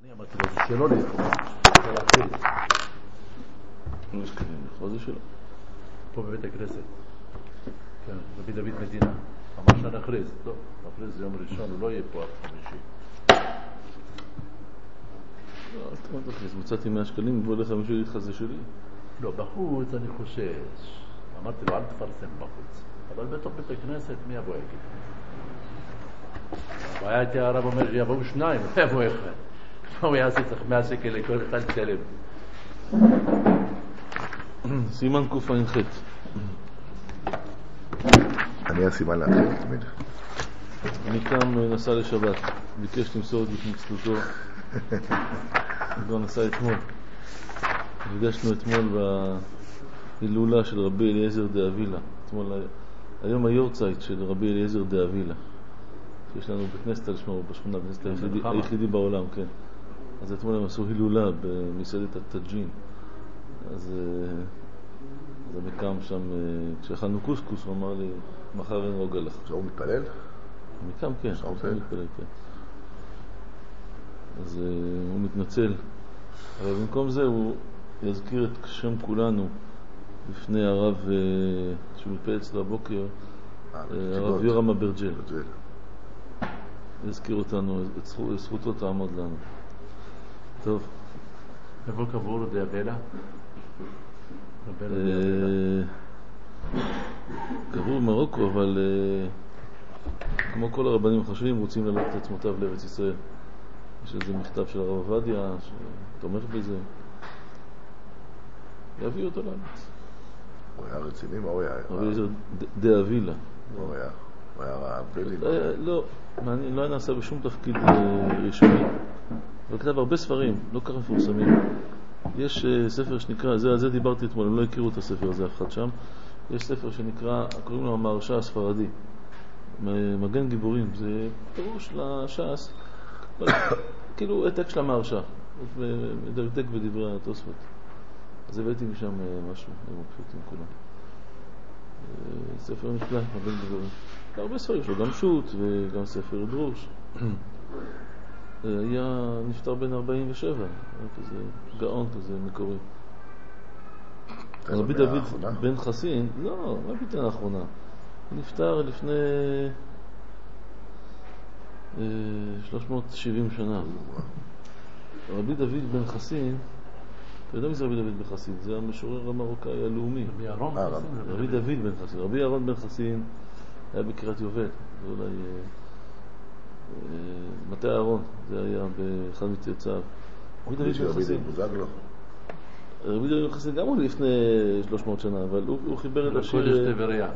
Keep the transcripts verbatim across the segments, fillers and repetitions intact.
אני אמרתי לו, זה שלא לאכול, זה להכריז. לא יש כלים לאכול, זה שלו. פה בבית הכנסת. כן, רבי דוד מדינה. אמר שנכריז. טוב, נכריז יום ראשון, הוא לא יהיה פה עד חמישי. לא, אל תמד נכריז. מצאתי מאה שקלים, בוא לך מישהו איתך, זה שלי. לא, בחוץ אני חושש. אמרתי לו, אל תפרסם בחוץ. אבל בתוך בית הכנסת, מי יבוא יגיד? הבעיה הייתי הרב אומר שיבואו שניים, לא יבוא אחד. הוא יעשה צריך מאה שקל לכל אחד לשלם. סימן קוף עין חטא. אני הסימן להתחיל תמיד. אני קם נסע לשבת, ביקש למסור את התנצלותו. כבר נסע אתמול. נפגשנו אתמול בהילולה של רבי אליעזר דאבילה. אתמול, היום היורצייט של רבי אליעזר דאבילה. שיש לנו בכנסת על שמו, בשכונה, בכנסת היחידי, היחידי בעולם, כן. אז אתמול הם עשו הילולה במסעדת הטאג'ין. אז, אז אני קם שם, כשאכלנו קוסקוס, הוא אמר לי, מחר אין רוגע לך. הוא מתפלל? אני קם, כן. הוא מתפלל, כן. אז הוא מתנצל. אבל במקום זה הוא יזכיר את שם כולנו לפני הרב שהוא מתפלל אצלו הבוקר, הרב יורם אברג'ל. יזכיר אותנו, את זכותו תעמוד לנו. טוב. איפה קבור דאבלה? קבור במרוקו, אבל כמו כל הרבנים החשובים רוצים להעלות את עצמותיו לארץ ישראל. יש איזה מכתב של הרב עובדיה שתומך בזה. יביא אותו לארץ. הוא היה רציני? מה הוא היה? רבי אליעזר דאבילה. הוא היה? הוא היה רעבלי? לא, לא היה נעשה בשום תפקיד ראשוני. אבל כתב הרבה ספרים, לא ככה מפורסמים. יש ספר שנקרא, זה, זה דיברתי אתמול, הם לא הכירו את הספר הזה אף אחד שם. יש ספר שנקרא, קוראים לו המהרש"א הספרדי. מגן גיבורים, זה פירוש לש"ס. כאילו העתק של המהרש"א. מדקדק בדברי התוספות. אז הבאתי משם משהו, הם פשוטים כולם. ספר נפלא, מגן גיבורים. הרבה ספרים שלו, גם שו"ת וגם ספר דרוש. היה נפטר בן ארבעים ושבע, היה כזה גאון כזה מקורי. רבי דוד בן חסין, לא, מה ביטן האחרונה? הוא נפטר לפני שלוש מאות ושבעים שנה. רבי דוד בן חסין, אתה יודע מי זה רבי דוד בן חסין? זה המשורר המרוקאי הלאומי. רבי אהרון? רבי דוד בן חסין. רבי אהרון בן חסין היה בקריית יובל, זה אולי... מתי אהרון, זה היה באחד מצאצאיו. רבי דוד בן חסין. רבי דוד בן חסין גם הוא לפני שלוש מאות שנה, אבל הוא חיבר את השיר... קודש תבריה.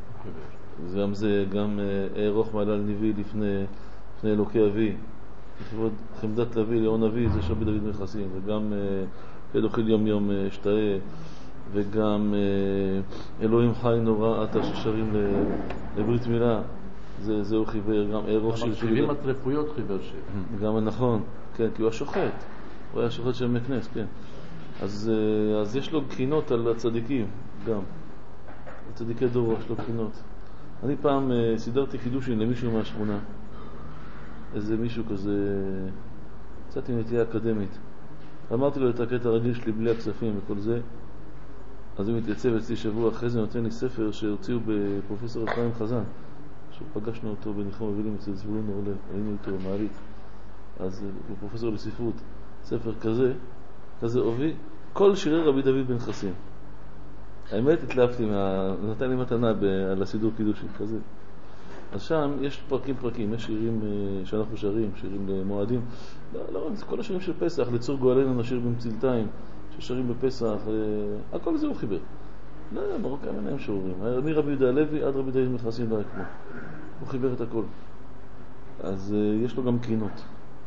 גם זה, גם ארוך מעלה ניבי לפני אלוקי אבי. לכבוד חמדת לוי, ליאון אבי, זה של רבי דוד בן חסין. וגם אלוהי יום יום שתאה. וגם אלוהים חי נורא, אתה ששרים לברית מילה. זה, זה הוא חיבר, גם ארוך שיר. שבעים הטרפויות חיבר שיר. גם נכון, כן, כי הוא השוחט. הוא היה שוחט של מקנס, כן. אז, אז יש לו בחינות על הצדיקים, גם. הצדיקי דורו יש לו בחינות. אני פעם סידרתי חידושים למישהו מהשכונה. איזה מישהו כזה, קצת עם נטייה אקדמית. אמרתי לו את הקטע הרגיל שלי בלי הכספים וכל זה. אז הוא מתייצב אצלי שבוע אחרי זה, נותן לי ספר שהוציאו בפרופסור אפרים חזן. שפגשנו אותו בניחום אבלים אצל זבולון אורלב, היינו איתו במעלית. אז הוא פרופסור לספרות, ספר כזה, כזה עובי, כל שירי רבי דוד בן חסין. האמת התלהבתי, מה... נתן לי מתנה ב... על הסידור קידושי, כזה. אז שם יש פרקים פרקים, יש שירים שאנחנו שרים, שירים למועדים. לא, לא, זה כל השירים של פסח, לצור גואלנו נשיר במצלתיים, ששרים בפסח, הכל זה הוא חיבר. לא, מרוקאים אין להם שיעורים. מרבי יהודה הלוי עד רבי דוד בן חסין לא היה כמו. הוא חיבר את הכל. אז uh, יש לו גם קינות.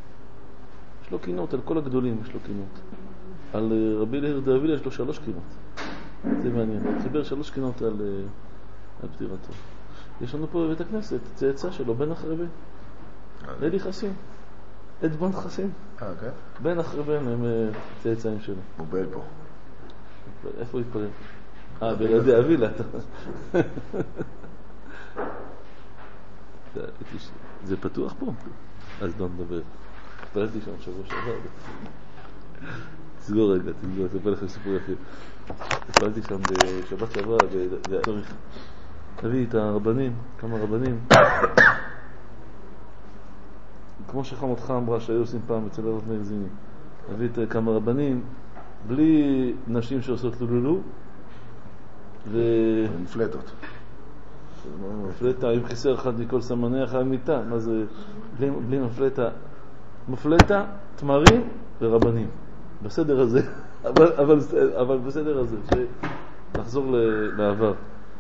יש לו קינות, על כל הגדולים יש לו קינות. על uh, רבי אליעזר דאבילה יש לו שלוש קינות. זה מעניין. הוא חיבר שלוש קינות על, uh, על פטירתו. יש לנו פה בבית הכנסת צאצא שלו, בן אחרי בן. אלי חסין. אדמונד חסין. אה, כן? בן אחרי בן הם uh, צאצאים שלו. הוא בן פה. איפה הוא התפלל? אה, בלעדי אבילה. זה פתוח פה? אז לא נדבר. התפללתי שם שבוע שעבר. תסגור רגע, תסגור, תספר לכם סיפור יפה. התפללתי שם בשבת שעברה, וצריך להביא את הרבנים, כמה רבנים. כמו שחמותך אמרה שהיו עושים פעם אצל הרב מאיר זיני. להביא את כמה רבנים, בלי נשים שעושות לולולו. ו... מפלטות. מפלטה עם חיסר אחד מכל סמני אחר מיטה. מה זה? בלי, בלי מפלטה. מפלטה, תמרים ורבנים. בסדר הזה. אבל, אבל, אבל בסדר הזה. שנחזור לעבר.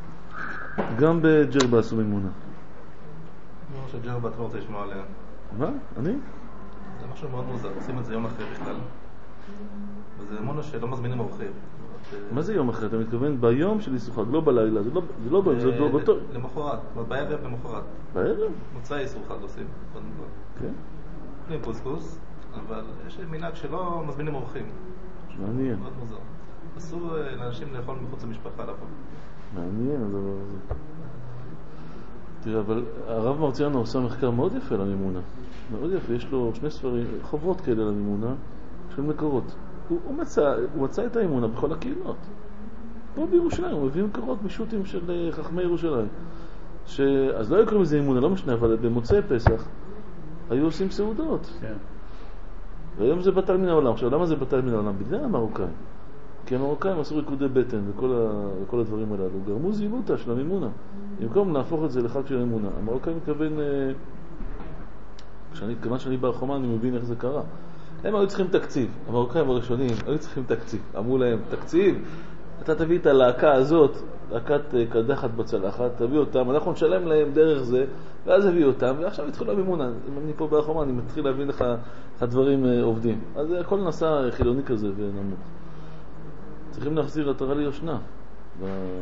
גם בג'רבה עשו מימונה. אני חושב שג'רבה אתה לא רוצה לשמוע עליה. מה? אני? זה משהו מאוד מוזר. עושים את זה יום אחרי בכלל. וזה אמונה שלא מזמינים אורחים. מה זה יום אחרי? אתה מתכוון ביום של איסור חג, לא בלילה, זה לא, זה לא ביום, זה לא באותו. למחרת, בערב למחרת. בערב? מוצאי איסור חג עושים, קודם כל. כן. אוכלים קוסקוס, אבל יש מנהג שלא מזמינים אורחים. מעניין. מאוד מוזר. אסור לאנשים לאכול מחוץ למשפחה לבוא. מעניין הדבר הזה. תראה, אבל הרב מרציאנו עושה מחקר מאוד יפה למימונה. מאוד יפה, יש לו שני ספרים, חוברות כאלה למימונה, של מקורות. הוא, הוא, מצא, הוא מצא את האמונה בכל הקהילות. פה בירושלים, הוא מביא מקורות משוטים של חכמי ירושלים. ש... אז לא יקרים לזה אמונה, לא משנה, אבל במוצאי פסח היו עושים סעודות. כן. והיום זה בטל מן העולם. עכשיו, למה זה בטל מן העולם? בגלל המרוקאים. כי המרוקאים עשו ריקודי בטן וכל, ה... וכל הדברים הללו. גרמו זילותה של המימונה. במקום להפוך את זה לחג של אמונה. המרוקאים מתכוון... כשאני, כיוון שאני בר חומה, אני מבין איך זה קרה. הם היו צריכים תקציב. המרוקאים הראשונים היו צריכים תקציב. אמרו להם, תקציב, אתה תביא את הלהקה הזאת, להקת קדחת בצלחת, תביא אותם, אנחנו נשלם להם דרך זה, ואז הביא אותם, ועכשיו התחילו המימונה. אם אני פה ברחומה, אני מתחיל להבין לך הדברים עובדים. אז הכל נסע חילוני כזה ונמוך. צריכים להחזיר עטרה ליושנה. ו...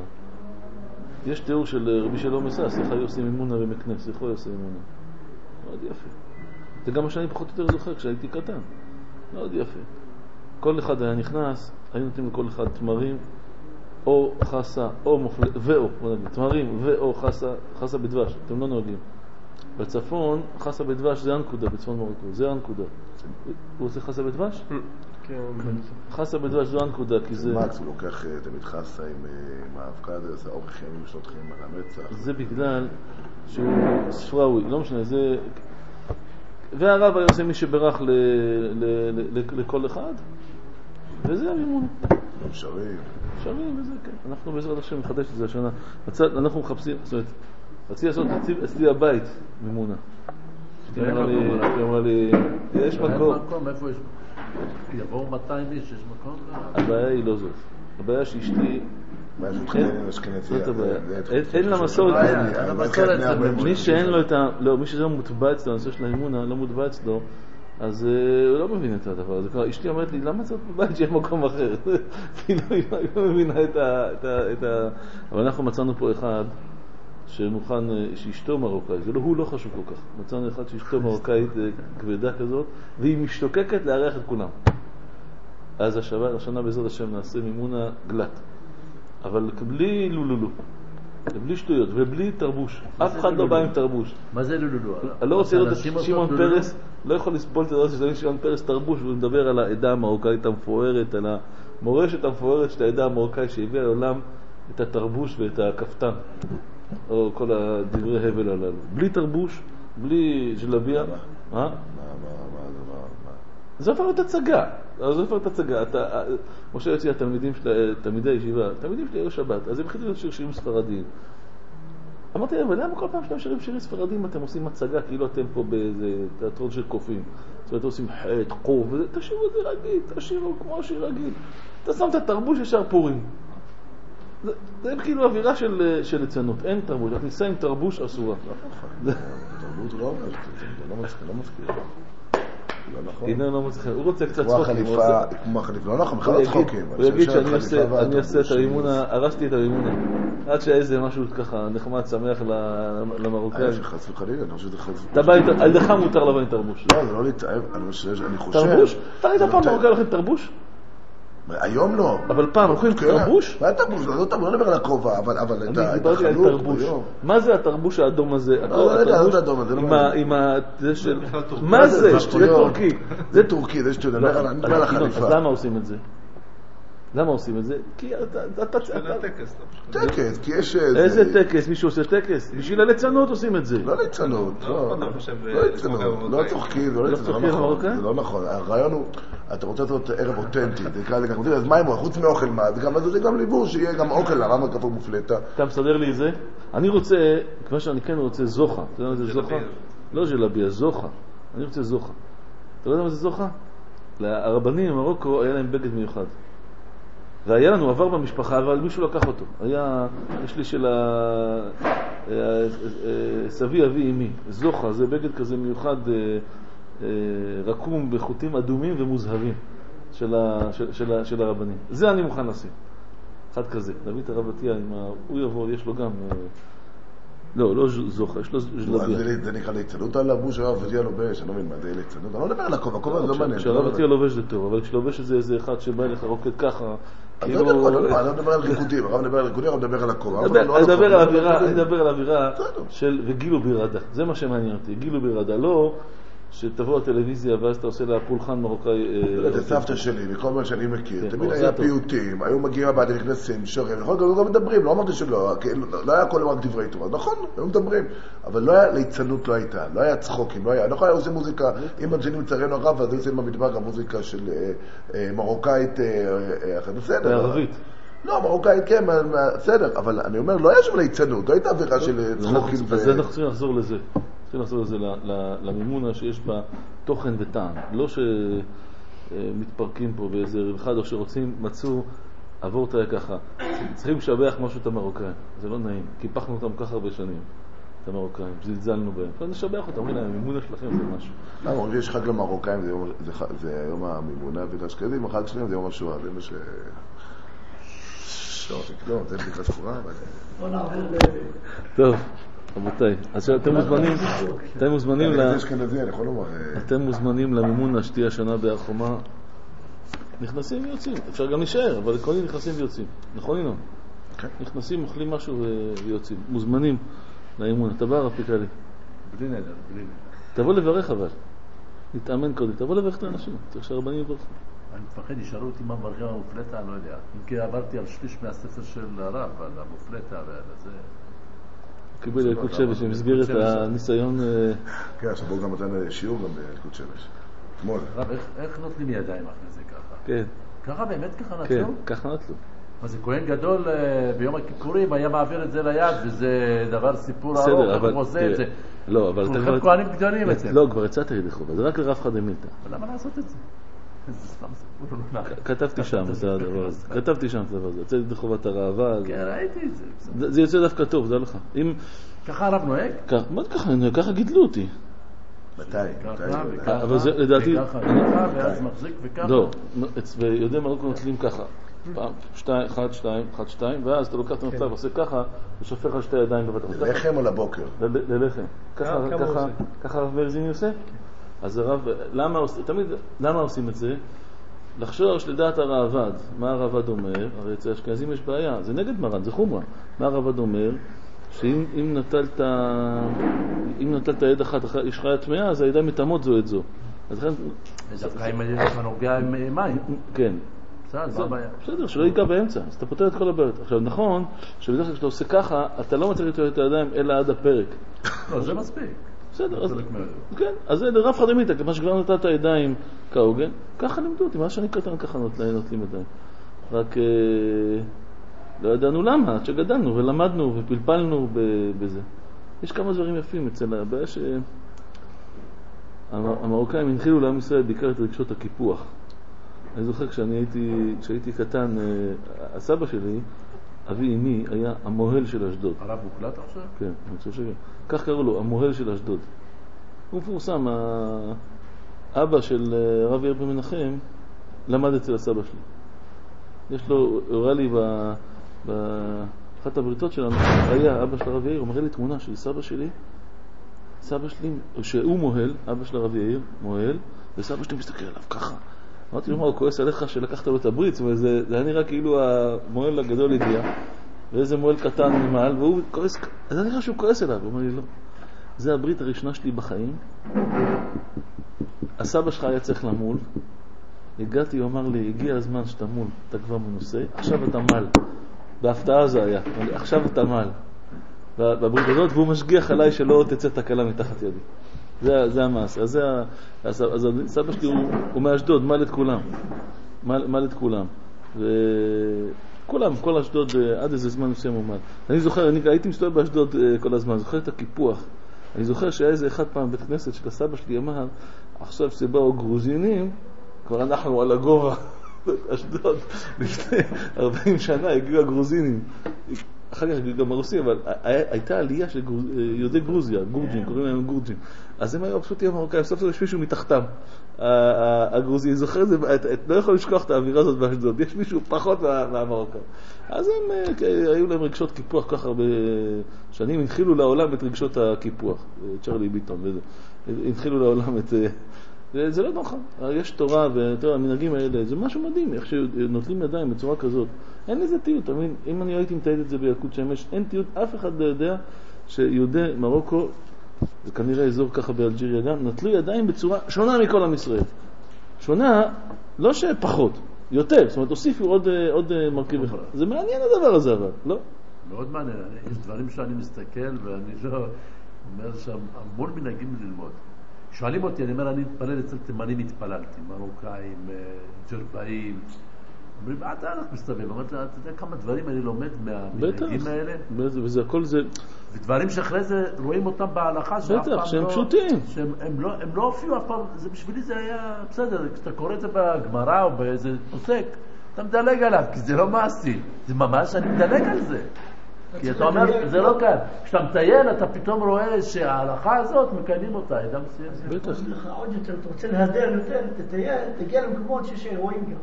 יש תיאור של רבי שלום מסס, איך היו עושים מימונה ומכנס, איך היו עושים מימונה. מאוד יפה. זה גם מה שאני פחות יותר זוכר כשהייתי קטן. מאוד יפה. כל אחד היה נכנס, היו נותנים לכל אחד תמרים, או חסה, או מופלט, ואו, בוא נגיד, תמרים, ואו חסה, חסה בדבש, אתם לא נוהגים. בצפון, חסה בדבש זה הנקודה, בצפון מרוקו, זה הנקודה. הוא עושה חסה בדבש? כן. חסה בדבש זו הנקודה, כי זה... מקס, הוא לוקח תמיד חסה עם האבקדו, זה אורך ימים ושלוטחים על המצח. זה בגלל שהוא ספראוי, לא משנה, זה... והרב היה עושה מי שברח ל... ל... ל... לכל אחד, וזה המימון. שרים. שרים, וזה כן. אנחנו בעזרת השם מחדש את זה השנה. מצד, אנחנו מחפשים, זאת אומרת, רציתי לעשות אצלי הבית מימונה. היא אמרה לי, יש מקום. איפה יש? יבואו מאתיים איש, יש מקום? הבעיה היא לא זאת. הבעיה שאשתי... אין לה מסורת. מי שאין לו את ה... לא, מי שזה מוטבע אצלו, הנושא של האימונה, לא מוטבע אצלו, אז הוא לא מבין את הדבר הזה. אשתי אומרת לי, למה זאת בבית שיהיה מקום אחר? היא לא מבינה את ה... אבל אנחנו מצאנו פה אחד שמוכן, שאשתו מרוקאית, זה לא, הוא לא חשוב כל כך. מצאנו אחד שאשתו מרוקאית כבדה כזאת, והיא משתוקקת לארח את כולם. אז השנה בעזרת השם נעשה מימונה גלת. אבל בלי לולולו, בלי שטויות ובלי תרבוש. אף אחד לא בא עם תרבוש. מה זה לולולו? אני לא רוצה לראות את שמעון פרס, לא יכול לסבול את הדבר שזה שמעון פרס תרבוש, והוא מדבר על העדה המרוקאית המפוארת, על המורשת המפוארת של העדה המרוקאית שהביאה לעולם את התרבוש ואת הכפתן, או כל הדברי הבל הללו. בלי תרבוש, בלי ג'לביה. מה? מה? מה? זה עבר את הצגה. זה עבר את הצגה. משה יוציא התלמידים של תלמידי הישיבה, תלמידים של ערב שבת, אז הם התחילו לשיר שירים ספרדיים. אמרתי להם, אבל למה כל פעם שאתם שרים שירים ספרדיים אתם עושים הצגה, כאילו אתם פה באיזה תיאטרון של קופים. זאת אומרת, עושים חט, קוף, תשירו את זה רגיל, תשירו כמו שיר רגיל. אתה שם את התרבוש ישר פורים. זה, זה כאילו אווירה של, של ליצנות, אין תרבוש, את ניסה עם תרבוש אסורה. תרבות הוא לא אומר, זה לא מזכיר. הנה לא מצליחים, הוא רוצה קצת צחוקים. כמו החליפה, לא נכון, בכלל לא צחוקים. הוא יגיד שאני אעשה את המימונה, הרסתי את המימונה. עד שאיזה משהו ככה נחמד, שמח למרוקאים. יש חס וחלילה, אני חושב שזה חס אתה בא, על דך מותר לבוא עם תרבוש. לא, זה לא להתאהב, אני חושב... תרבוש? אתה ראית פעם מרוקאי הולכים תרבוש? היום לא. אבל פעם, הולכים עם תרבוש? מה תרבוש? לא תרבוש, לא נדבר על הכובע, אבל את החלוק. אני דיברתי על תרבוש. מה זה התרבוש האדום הזה? לא יודע, לא האדום הזה. עם ה... מה זה? זה טורקי. זה טורקי, זה שטויות. אני מדבר על החליפה. אז למה עושים את זה? למה עושים את זה? כי אתה... טקס. טקס, כי יש... איזה טקס? מישהו עושה טקס? בשביל הליצנות עושים את זה. לא ליצנות, לא. לא ליצנות, לא צוחקים, לא ליצנות, זה לא נכון. זה לא נכון. הרעיון הוא, אתה רוצה לעשות ערב אותנטי, זה נקרא לזה ככה, אז מה אם הוא? חוץ מאוכל מה? זה גם ליבור, שיהיה גם אוכל לרמה כפור מופלטה. אתה מסדר לי את זה? אני רוצה, כמו שאני כן רוצה זוכה. אתה יודע מה זה זוכה? לא ז'לביה, זוכה. אני רוצה זוכה. אתה לא יודע מה זה זוכה? הרבנים במרוקו היה להם בגד מיוחד. והיה לנו עבר במשפחה, אבל מישהו לקח אותו. היה, יש לי של סבי אבי אמי, זוכה, זה בגד כזה מיוחד, רקום בחוטים אדומים ומוזהבים של, של, של, של הרבנים. זה אני מוכן לשים. אחד כזה, להביא את הרבתיה, הוא יבוא, יש לו גם... לא, לא זוכה, יש לו ז'לביה. זה נקרא ליצנות על לבוש הרבתיה לובש, אני לא מבין מה זה ליצנות. אני לא מדבר על הכובע, הכובע זה לא מעניין. כשהרבתיה לובש זה טוב, אבל כשלובש את זה איזה אחד שבא אליך רוקד ככה, אני לא מדבר על ריקודים, הרב מדבר על ריקודים, הרב מדבר על הכובע. אני מדבר על אווירה של וגילו בירדה, זה מה שמעניין אותי, גילו בירדה, לא שתבוא הטלוויזיה ואז אתה עושה לה פולחן מרוקאי. זה סבתא שלי, מכל מה שאני מכיר, תמיד היה פיוטים, היו מגיעים הבא, נכנסים, שורים, נכון, גם מדברים, לא אמרתי שלא, לא היה כל רק דברי תורה, נכון, היו מדברים, אבל לא היה ליצנות, לא הייתה, לא היה צחוקים, לא היה, נכון, היה עושה מוזיקה, אם שני מצרנו הרב, אז היו עושים במדבר המוזיקה של מרוקאית, בסדר. בערבית. לא, מרוקאית כן, בסדר, אבל אני אומר, לא היה שם ליצנות, לא הייתה עבירה של צחוקים. אז זה אנחנו צריכים לחזור לזה. צריכים לחזור לזה למימונה שיש בה תוכן וטעם. לא שמתפרקים פה באיזה רבחד, או שרוצים, מצאו, עבור תהיה ככה. צריכים לשבח משהו את המרוקאים. זה לא נעים. קיפחנו אותם ככה הרבה שנים. את המרוקאים. זלזלנו בהם. אפשר לשבח אותם. אומרים להם, המימונה שלכם זה משהו. לא, אומרים שיש חג למרוקאים, זה יום המימונה, ולאשכנזים, החג שלהם זה יום השואה. זה מה ש... לא, זה בדיקה שחורה, אבל... טוב. רבותיי, אז אתם מוזמנים, אתם מוזמנים ל... אתם מוזמנים למימון השתייה השנה בהר חומה. נכנסים ויוצאים, אפשר גם להישאר, אבל כל מיני נכנסים ויוצאים. נכון אינו? נכנסים, אוכלים משהו ויוצאים. מוזמנים לאימון. אתה בא, רב פיקלי? בלי נדר, בלי נדר. תבוא לברך אבל. נתאמן קודם, תבוא לברך את האנשים. צריך שהרבנים יברכו. אני מפחד, נשארו אותי מה מברכים המופלטה, אני לא יודע. אם כי עברתי על שליש מהספר של הרב, על המופלטה ועל זה... קיבל ילקוט שבש במסגרת הניסיון... כן, עכשיו בואו גם נתן שיעור גם בילקוט שבש. אתמול. רב, איך נוטלים ידיים אחרי זה ככה? כן. ככה באמת ככה נטלו? כן, ככה נטלו. אז כהן גדול ביום הכיפורים היה מעביר את זה ליד, וזה דבר סיפור ארוך, אבל... הוא עושה את זה. לא, אבל... כולכם כהנים גדולים את זה. לא, כבר יצאת ידי חובה, זה רק לרב חד אמילתא. אבל למה לעשות את זה? זה סתם סיפור. כתבתי שם את הדבר הזה. כתבתי שם את הדבר הזה. יצא ידי חובת הראווה. כן, ראיתי את זה. זה יוצא דווקא טוב, זה לך. ככה הרב נוהג? מה ככה? ככה גידלו אותי. מתי? אבל זה לדעתי... וככה, וככה, ואז מחזיק וככה. לא, ויודע מרוקו נוטלים ככה. פעם, שתיים, אחד, שתיים, אחד, שתיים, ואז אתה לוקח את הנוצר ועושה ככה, ושופך על שתי ידיים בבת אחת. ללחם או לבוקר? ללחם. ככה הרב ברזיני עושה? אז הרב, למה עושים, תמיד, למה עושים את זה? לחשוש לדעת הרעבד. מה הרעבד אומר? הרי אצל אשכנזים יש בעיה, זה נגד מרן, זה חומרה. מה הרעבד אומר? שאם אם נטלת, אם נטלת יד אחת, יש חיה טמאה, אז הידיים מטמאות זו את זו. אז לכן... ודווקא אם אתה נוגע עם מים. כן. בסדר, מה הבעיה? בסדר, שלא ייגע באמצע, אז אתה פותר את כל הבעיות. עכשיו, נכון, שבדרך כלל כשאתה עושה ככה, אתה לא מצליח לטול את הידיים אלא עד הפרק. לא, זה מספיק. בסדר, אז... כן, אז זה לרב חד אמילתא, כמו שכבר נתת את הידיים כהוגן, ככה לימדו אותי, מה שאני קטן ככה נוטלים ידיים. רק לא ידענו למה, עד שגדלנו ולמדנו ופלפלנו בזה. יש כמה דברים יפים אצל הבעיה שהמרוקאים הנחילו לעם ישראל בעיקר את רגשות הקיפוח. אני זוכר כשאני הייתי, כשהייתי קטן, הסבא שלי, אבי אמי, היה המוהל של אשדוד. הרב מוקלט עכשיו? כן, אני חושב שכן. כך קראו לו, המוהל של אשדוד. הוא מפורסם, האבא של הרב יאיר בן מנחם למד אצל הסבא שלי. יש לו, הוא הראה לי באחת הבריתות שלנו, היה אבא של הרב יאיר, הוא מראה לי תמונה של סבא שלי, סבא שלי, שהוא מוהל, אבא של הרב יאיר, מוהל, וסבא שלי מסתכל עליו ככה, אמרתי לו, מה, הוא כועס עליך שלקחת לו את הברית? זה היה נראה כאילו המועל הגדול הגיע, ואיזה מועל קטן ממעל, והוא כועס, אז אני חושב שהוא כועס אליו. הוא אומר לי, לא. זה הברית הראשונה שלי בחיים. הסבא שלך היה צריך למול. הגעתי, הוא אמר לי, הגיע הזמן שאתה מול, אתה כבר מנוסה, עכשיו אתה מל. בהפתעה זה היה, עכשיו אתה מל. בברית הזאת, והוא משגיח עליי שלא תצא תקלה מתחת ידי. זה, זה המעשה. אז, זה, אז, אז סבא שלי הוא, הוא מאשדוד, מל את כולם. מל, מל את כולם. וכולם, כל אשדוד, עד איזה זמן מסוים הוא מל. אני זוכר, אני הייתי מסתובב באשדוד כל הזמן, זוכר את הקיפוח. אני זוכר שהיה איזה אחד פעם בית כנסת של הסבא שלי אמר, עכשיו שבאו גרוזינים, כבר אנחנו על הגובה, אשדוד, לפני ארבעים שנה הגיעו הגרוזינים. אחר כך גם הרוסים, אבל הייתה עלייה של יהודי גרוזיה, גורג'ים, קוראים להם גורג'ים. אז הם היו פשוטים המרוקאים, סוף סוף יש מישהו מתחתם, הגרוזי. זוכר את זה, לא יכול לשכוח את האווירה הזאת באשדוד, יש מישהו פחות מהמרוקאים. אז הם, היו להם רגשות קיפוח כל כך הרבה שנים, הנחילו לעולם את רגשות הקיפוח, צ'רלי ביטון וזה. הנחילו לעולם את... זה לא נכון, יש תורה והמנהגים האלה, זה משהו מדהים, איך שנוטלים ידיים בצורה כזאת. אין לזה תיעוד, תמיד, אם אני הייתי מתעד את זה בילקוט שמש, אין תיעוד, אף אחד לא יודע שיהודי מרוקו, זה כנראה אזור ככה באלג'יריה גם, נטלו ידיים בצורה שונה מכל עם ישראל. שונה, לא שפחות, יותר, זאת אומרת, הוסיפו עוד, עוד מרכיב אחד. זה מעניין הדבר הזה, אבל, לא? מאוד מעניין, יש דברים שאני מסתכל ואני לא אומר שם, המון מנהגים ללמוד. שואלים אותי, אני אומר, אני מתפלל אצל תימנים, התפללתי, מרוקאים, ג'רבאים. אומרים, אתה הלך מסתובב. אמרתי, אתה יודע כמה דברים אני לומד מהמנהגים האלה? בטח, וזה הכל זה... ודברים שאחרי זה רואים אותם בהלכה, בטח, שהם פשוטים. הם לא הופיעו אף פעם, בשבילי זה היה בסדר, כשאתה קורא את זה בגמרא או באיזה פוסק, אתה מדלג עליו, כי זה לא מעשי. זה ממש, אני מדלג על זה. כי אתה אומר, זה לא כאן. כשאתה מטייל, אתה פתאום רואה שההלכה הזאת מקיימים אותה. אדם מסוים. בטח. לך עוד יותר, אתה רוצה להדר יותר, תטייל, תגיע למקומות שיש אירועים גם.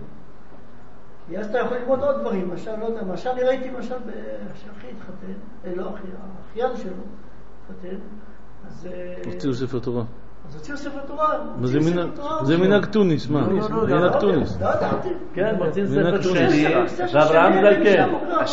כי אז אתה יכול ללמוד עוד דברים. למשל, לא יודע, למשל אני ראיתי למשל שאחי התחתן, לא אחי, האחיין שלו התחתן, אז... הוציאו ספר תורה. אז הוציאו ספר תורה. זה מנהג טוניס, מה? מנהג טוניס. לא ידעתי. כן, מוצאים ספר שני, ואברהם זלקן.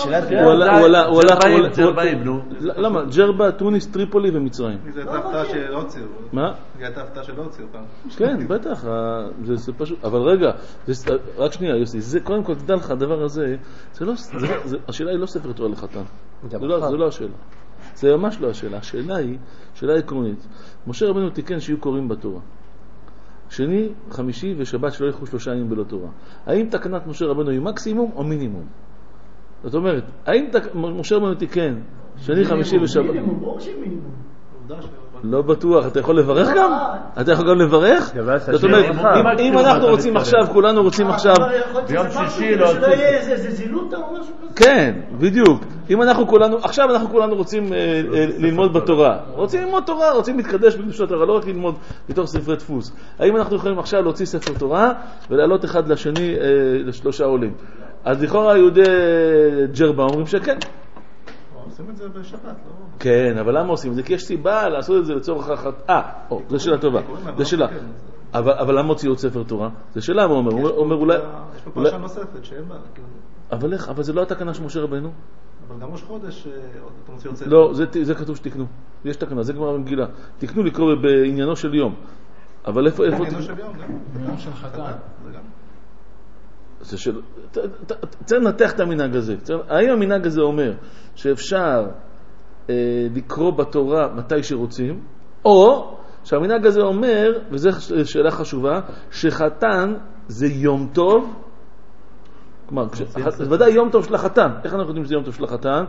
הוא הלך... ג'רבאים, נו. למה? ג'רבה, טוניס, טריפולי ומצרים. זה הייתה הפתעה שלא הוציאו. מה? זה הייתה הפתעה שלא הוציאו פעם. כן, בטח. זה פשוט... אבל רגע, רק שנייה, יוסי, קודם כל תדע לך, הדבר הזה, השאלה היא לא ספר תורה לחתן. זה לא השאלה. זה ממש לא השאלה. השאלה היא, שאלה עקרונית. משה רבנו תיקן שיהיו קוראים בתורה. שני, חמישי ושבת שלא ילכו שלושה ימים בלא תורה. האם תקנת משה רבנו היא מקסימום או מינימום? זאת אומרת, האם משה רבנו תיקן שני, חמישי ושבת... מינימום, ברור שהיא מינימום. לא בטוח, אתה יכול לברך גם? אתה יכול גם לברך? זאת אומרת, אם אנחנו רוצים עכשיו, כולנו רוצים עכשיו... ביום שישי לא... שלא יהיה איזה זילות או משהו כזה? כן, בדיוק. אם אנחנו כולנו, עכשיו אנחנו כולנו רוצים ללמוד בתורה. רוצים ללמוד תורה, רוצים להתקדש בקדושת התורה, לא רק ללמוד מתוך ספרי דפוס. האם אנחנו יכולים עכשיו להוציא ספר תורה ולעלות אחד לשני לשלושה עולים? אז לכאורה יהודי ג'רבה אומרים שכן. עושים את זה בשבת, לא? כן, אבל למה עושים את זה? כי יש סיבה לעשות את זה לצורך אחת. אה, או, זו שאלה טובה. זו שאלה. אבל למה הוציאו את ספר תורה? זו שאלה, מה אומר? הוא אומר אולי... יש פה פרשה נוספת שאין בה. אבל איך? אבל זה לא התקנה של משה רבנו? אבל גם ראש חודש אתה מוציא יוצא. לא, זה כתוב שתקנו. יש תקנה, זה גמרא במגילה. תקנו לקרוא בעניינו של יום. אבל איפה... בעניינו של יום, גם. בעניינו של חתן. זה גם. זה של... צריך לנתח את המנהג הזה. האם המנהג הזה אומר שאפשר לקרוא בתורה מתי שרוצים, או שהמנהג הזה אומר, וזו שאלה חשובה, שחתן זה יום טוב, כלומר, זה ודאי יום טוב של החתן. איך אנחנו יודעים שזה יום טוב של החתן?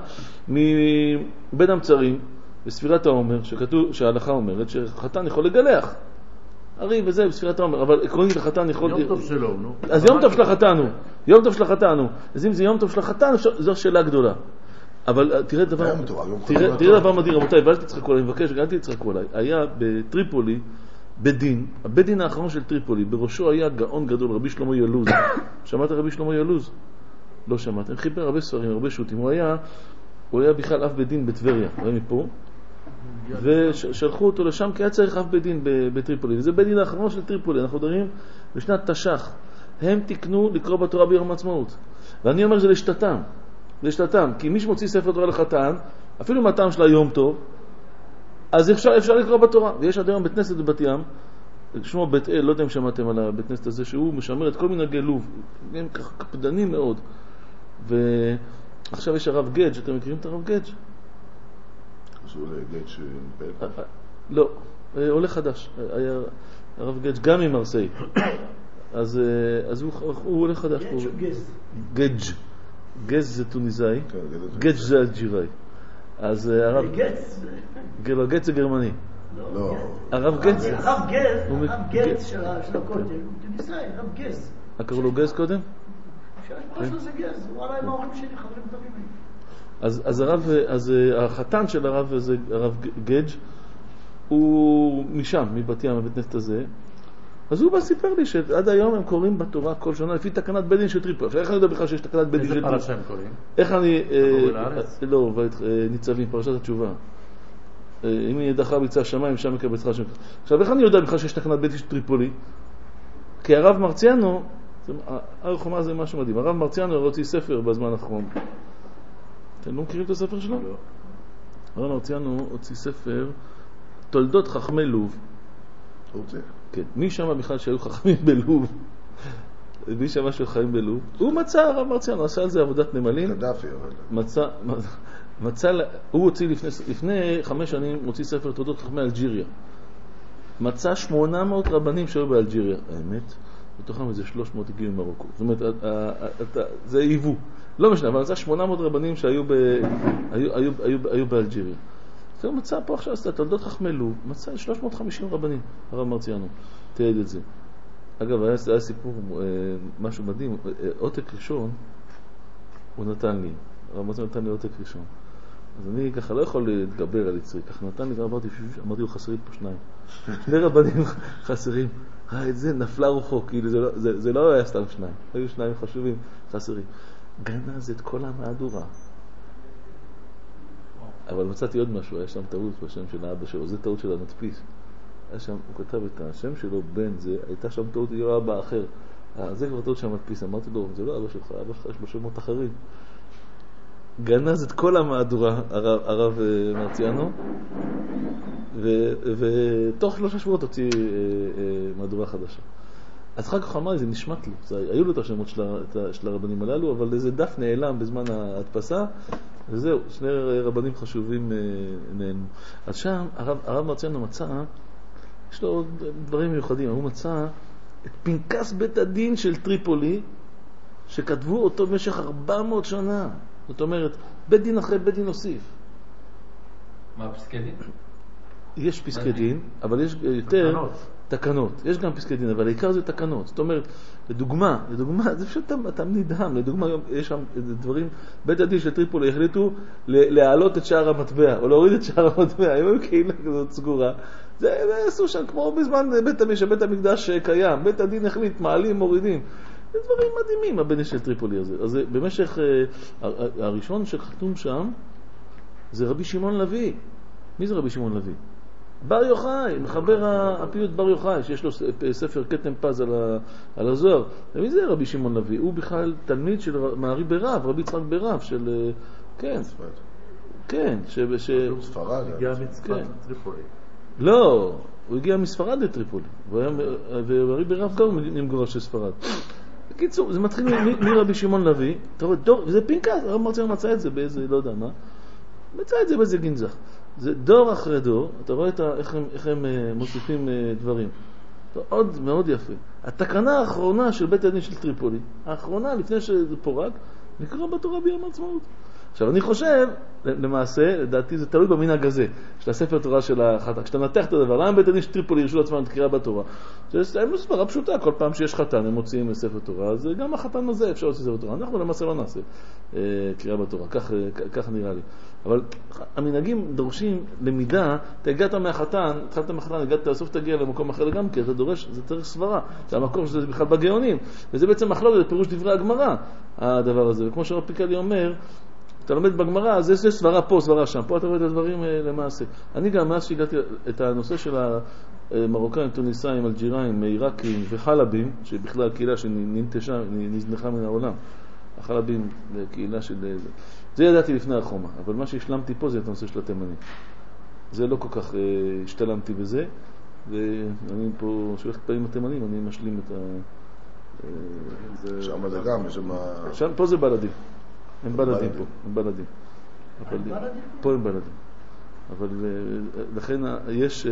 מבין המצרים, בספירת העומר, שכתוב, שההלכה אומרת שחתן יכול לגלח. הרי וזה בספירת העומר, אבל עקרונית החתן יכול... יום טוב שלו, נו. אז יום טוב של החתן הוא. יום טוב של החתן הוא. אז אם זה יום טוב של החתן, זו שאלה גדולה. אבל תראה דבר... תראה דבר מדהים, רבותיי, ואל תצחקו עליי, אני מבקש, אל תצחקו עליי. היה בטריפולי, בדין, הבית דין האחרון של טריפולי, בראשו היה גאון גדול, רבי שלמה ילוז. שמעת רבי שלמה ילוז? לא שמעת. הם חיבר הרבה ספרים, הרבה שוטים. הוא היה, הוא היה בכלל אף בית דין בטבריה, הוא היה מפה. ושלחו אותו לשם כי היה צריך אף בית דין בטריפולי. וזה בית דין האחרון של טריפולי. אנחנו מדברים בשנת תש"ח. הם תקנו לקרוא בתורה ביום העצמאות. ואני אומר שזה לשתתם, לשתתם, כי מי שמוציא ספר תורה לחתן, אפילו מהטעם של היום טוב, אז אפשר, אפשר לקרוא בתורה. ויש עד היום בית כנסת בבת ים, שמו בית אל, לא יודע אם שמעתם על הבית כנסת הזה, שהוא משמר את כל מנהגי לוב, הם קפדנים מאוד. ועכשיו יש הרב גדג', אתם מכירים את הרב גדג'? קשור לגדג' שמפל? לא, עולה חדש, היה הרב גדג' גם ממרסיי. אז, אז הוא, הוא עולה חדש. גדג' או גז? גדג'. גז זה טוניסאי, גדג' זה אלג'יראי. אז הרב... גץ? גץ זה גרמני. לא. הרב גץ? הרב גז, הרב גץ של הכותל, הוא טוניסאי, הרב גז. קראו לו גז קודם? שהשפעה שלו זה גז, הוא עלה עם ההורים שלי, חברים טובים. אז, אז, הרב, אז החתן של הרב, זה הרב גדג', הוא משם, מבת ים, מבית כנסת הזה. אז הוא בא סיפר לי שעד היום הם קוראים בתורה כל שנה לפי תקנת בית דין של טריפולי. איך אני יודע בכלל שיש תקנת בית דין של טריפולי? איזה פרשה הם קוראים? איך אני... קוראים לארץ? לא, ניצבים, פרשת התשובה. אם היא דחה ביצע השמיים, שם יקבל שכר שם. עכשיו, איך אני יודע בכלל שיש תקנת בית דין של טריפולי? כי הרב מרציאנו, הר חומה זה משהו מדהים, הרב מרציאנו הוציא ספר בזמן האחרון. אתם לא מכירים את הספר שלו? לא. הרב מרציאנו הוציא ספר תולדות חכמי לוב. הוא רוצה? כן, מי שמע בכלל שהיו חכמים בלוב? מי שמע שהיו חכמים בלוב? הוא מצא, הרב מרציאנו עשה על זה עבודת נמלים. קדאפי, אבל... מצא, מצא, הוא הוציא לפני, לפני חמש שנים, הוציא ספר תולדות חכמי אלג'יריה. מצא שמונה מאות רבנים שהיו באלג'יריה. האמת, בתוכם איזה שלוש מאות הגיעו ממרוקו. זאת אומרת, זה היוו. לא משנה, אבל מצא שמונה מאות רבנים שהיו ב, היו, היו, היו, היו באלג'יריה. הוא מצא פה עכשיו, את תולדות חכמי לוב, מצא שלוש מאות וחמישים רבנים, הרב מרציאנו, תעד את זה. אגב, היה, היה סיפור, משהו מדהים, עותק ראשון, הוא נתן לי, הרב מרציאנו נתן לי עותק ראשון. אז אני ככה לא יכול להתגבר על יצרי, ככה נתן לי, אמרתי, אמרתי, הוא חסרים פה שניים. שני רבנים חסרים, ראה את זה, נפלה רוחו, כאילו זה לא, זה, זה לא היה סתם שניים, היו שניים חשובים, חסרים. גנז את כל המהדורה. אבל מצאתי עוד משהו, היה שם טעות בשם של האבא שלו, זה טעות של המדפיס. היה שם, הוא כתב את השם שלו, בן זה, הייתה שם טעות, היא לא אבא אחר. זה כבר טעות של המדפיס, אמרתי לו, זה לא אבא שלך, אבא שלך יש לו שמות אחרים. גנז את כל המהדורה, הרב, הרב מרציאנו, ותוך שלושה שבועות הוציא מהדורה חדשה. אז אחר כך אמר לי, זה נשמט לי, זה, היו לו את השמות של, של הרבנים הללו, אבל איזה דף נעלם בזמן ההדפסה, וזהו, שני רבנים חשובים נעלמו. אז שם הרב, הרב מרציאנו מצא, יש לו דברים מיוחדים, הוא מצא את פנקס בית הדין של טריפולי, שכתבו אותו במשך ארבע מאות שנה. זאת אומרת, בית דין אחרי בית דין הוסיף. מה, פסקי דין? יש פסקי דין, אבל יש יותר... תקנות. תקנות. יש גם פסקי דין, אבל העיקר זה תקנות. זאת אומרת, לדוגמה, לדוגמה, זה פשוט אתה נדהם. לדוגמה, יש שם דברים, בית הדין של טריפולי החליטו להעלות את שער המטבע, או להוריד את שער המטבע. אם הם קהילה כזאת סגורה, זה עשו שם כמו בזמן בית המקדש, בית המקדש קיים. בית הדין החליט, מעלים, מורידים. זה דברים מדהימים, הבן של טריפולי הזה. אז במשך, הראשון שחתום שם, זה רבי שמעון לוי. מי זה רבי שמעון לוי? בר יוחאי, מחבר הפיוט בר יוחאי, שיש לו ספר כתם פז על, ה, על הזוהר. ומי זה רבי שמעון לוי? הוא בכלל תלמיד של מערי ברב, רבי יצחק ברב, של... כן. כן. ש... ש... ספרד. הגיע מצפת לטריפולי. לא, הוא הגיע מספרד לטריפולי. ומערי ברב גם ממגורש של ספרד. בקיצור, זה מתחיל מרבי שמעון לוי. אתה רואה, דור, וזה פנקס, הרב מרציאנו מצא את זה באיזה, לא יודע מה. מצא את זה באיזה גנזך. זה דור אחרי דור, אתה רואה את ה, איך, הם, איך הם מוסיפים דברים. עוד מאוד יפה. התקנה האחרונה של בית הדין של טריפולי, האחרונה לפני שזה פורק, נקרא בתורה ביום העצמאות. עכשיו אני חושב, למעשה, לדעתי זה תלוי במנהג הזה, של הספר תורה של החתן. כשאתה נתח את הדבר, למה בית הדין של טריפולי הרשו לעצמם את קריאה בתורה? זה מספרה פשוטה, כל פעם שיש חתן הם מוציאים ספר תורה, אז גם החתן הזה אפשר להוציא ספר תורה. אנחנו למעשה לא נעשה קריאה בתורה, כך, כך נראה לי. אבל המנהגים דורשים למידה, אתה הגעת מהחתן, התחלת מהחתן, הגעת, בסוף תגיע למקום אחר לגמרי, כי אתה דורש, זה צריך סברה, זה המקום שזה בכלל בגאונים, וזה בעצם מחלוקת, זה פירוש דברי הגמרא, הדבר הזה. וכמו שהרב פיקאלי אומר, אתה לומד בגמרא, אז יש סברה פה, סברה שם, פה אתה רואה את הדברים למעשה. אני גם מאז שהגעתי את הנושא של מרוקאים, טוניסאים, אלג'יראים, עיראקים וחלבים, שבכלל קהילה שננטשה, נזנחה מן העולם. החלבים זה קהילה של... זה ידעתי לפני החומה, אבל מה שהשלמתי פה זה את הנושא של התימנים. זה לא כל כך השתלמתי בזה, ואני פה שולח את פעמים התימנים, אני משלים את ה... שם זה גם, שם, פה זה בלדים. הם בלדים פה, הם בלדים. פה הם בלדים. אבל לכן יש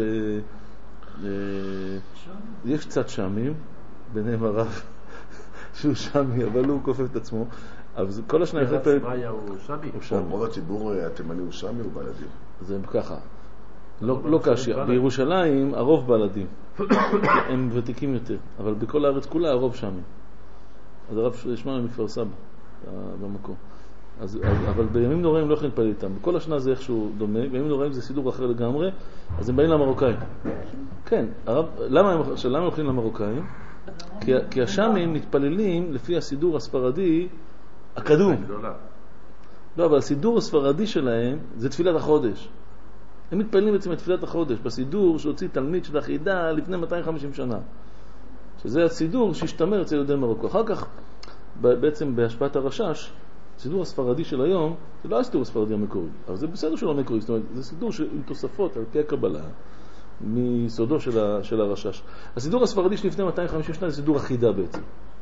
יש קצת שמים, ביניהם הרב שהוא שמי, אבל הוא כופף את עצמו. אבל כל השנה אחרי פרק... הוא שמי? רוב הציבור התימני הוא שמי או בלדים? זה ככה. לא קשיא. בירושלים הרוב בלדים. הם ותיקים יותר. אבל בכל הארץ כולה הרוב שמי. אז הרב שמע מכפר סבא במקום. אז, אבל בימים נוראים לא יכולים להתפלל איתם. בכל השנה זה איכשהו דומה, בימים נוראים זה סידור אחר לגמרי, אז הם באים למרוקאים. כן, הרב, למה הם, למה הם הולכים למרוקאים? כי, כי השמים מתפללים לפי הסידור הספרדי הקדום. לא, אבל הסידור הספרדי שלהם זה תפילת החודש. הם מתפללים בעצם את תפילת החודש, בסידור שהוציא תלמיד של החידה לפני מאתיים וחמישים שנה. שזה הסידור שהשתמר אצל יהודי מרוקו. אחר כך, בעצם בהשפעת הרשש, הסידור הספרדי של היום, זה לא הסידור הספרדי המקורי, אבל זה בסדר שלא מקורי, זאת אומרת, זה סידור עם תוספות על פי הקבלה, מסודו של, ה, של הרשש. הסידור הספרדי שלפני מאתיים וחמישים שנה זה סידור אחידה בעצם.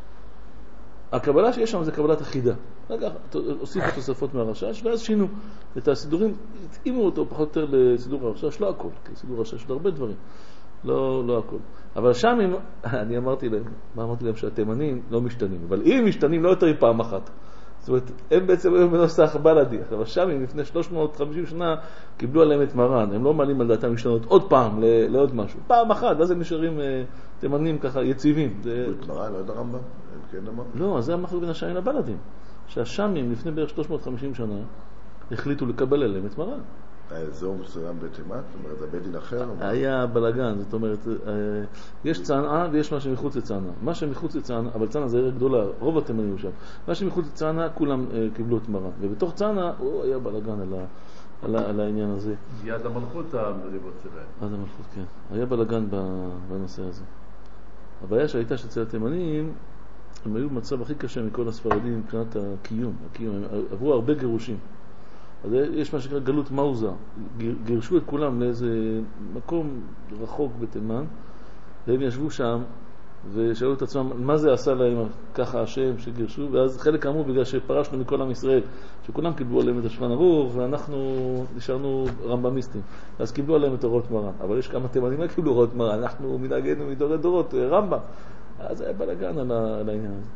הקבלה שיש שם זה קבלת אחידה. רגע, הוסיפו תוספות מהרשש, ואז שינו את הסידורים, התאימו אותו פחות או יותר לסידור הרשש, לא הכל, כי סידור הרשש יש הרבה דברים, לא, לא הכל. אבל שם, אני אמרתי להם, מה אמרתי להם שהתימנים לא משתנים, אבל אם משתנים לא יותר פעם אחת. זאת אומרת, הם בעצם היו בנוסח בלדי, אבל שם לפני שלוש מאות וחמישים שנה קיבלו עליהם את מרן, הם לא מעלים על דעתם להשתנות עוד פעם לעוד משהו, פעם אחת, ואז הם נשארים תימנים ככה יציבים. את מרן, לא את הרמב"ם? לא, זה המחלוק בין השמים לבלדים, שהשמים לפני בערך שלוש מאות וחמישים שנה החליטו לקבל עליהם את מרן. האזור מסוים בתימת? זאת אומרת, זה בית דין אחר? היה בלגן, זאת אומרת, יש צנעה ויש מה שמחוץ לצנעה. מה שמחוץ לצנעה, אבל צנעה זה עיר גדולה, רוב התימנים הוא שם. מה שמחוץ לצנעה, כולם קיבלו את מרן. ובתוך צנעה, הוא היה בלגן על העניין הזה. יד המלכות המריבות שלהם. עד המלכות, כן. היה בלגן בנושא הזה. הבעיה שהייתה שאצל התימנים, הם היו במצב הכי קשה מכל הספרדים מבחינת הקיום. הקיום. הם עברו הרבה גירושים. אז יש מה שנקרא גלות מauza, גירשו את כולם לאיזה מקום רחוק בתימן, והם ישבו שם ושאלו את עצמם מה זה עשה להם ככה השם שגירשו, ואז חלק אמרו בגלל שפרשנו מכל עם ישראל, שכולם קיבלו עליהם את השולחן ערוך ואנחנו נשארנו רמב"מיסטים, אז קיבלו עליהם את אורות מרן, אבל יש כמה תימנים מה קיבלו אורות מרן, אנחנו מנהגנו מדורי דורות רמב"ם, אז היה בלגן על העניין הזה.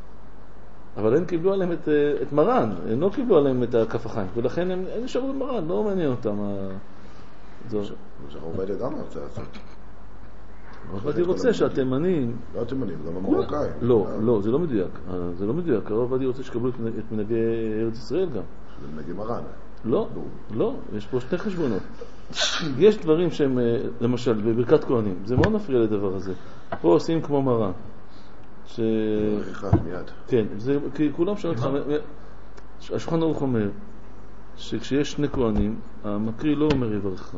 אבל הם קיבלו עליהם את, את מרן, הם לא קיבלו עליהם את הכף החיים, ולכן הם נשארו במרן, לא מעניין אותם. מה שעובד גם רוצה לעשות. עובדי רוצה שהתימנים... לא התימנים, גם המרוקאים. לא, לא, זה לא מדויק. זה לא מדויק. עובדי רוצה שקבלו את מנהגי ארץ ישראל גם. זה מנהגי מרן. לא, לא, יש פה שתי חשבונות. יש דברים שהם, למשל, בברכת כהנים, זה מאוד מפריע לדבר הזה. פה עושים כמו מרן. ש... מיד. כן, זה, כי כולם שואלים אותך, השולחן ערוך אומר שכשיש שני כהנים, המקריא לא אומר יברך.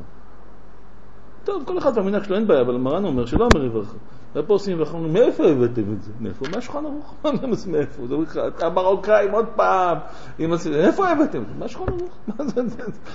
טוב, כל אחד והמנהג שלו אין בעיה, אבל מרן אומר שלא אומר יברך. ופה עושים ואנחנו אומרים, מאיפה הבאתם את זה? מאיפה? מהשולחן ערוך? מאיפה? זה אומר, המרוקאים עוד פעם, איפה הבאתם את זה? מהשולחן ערוך? מה זה?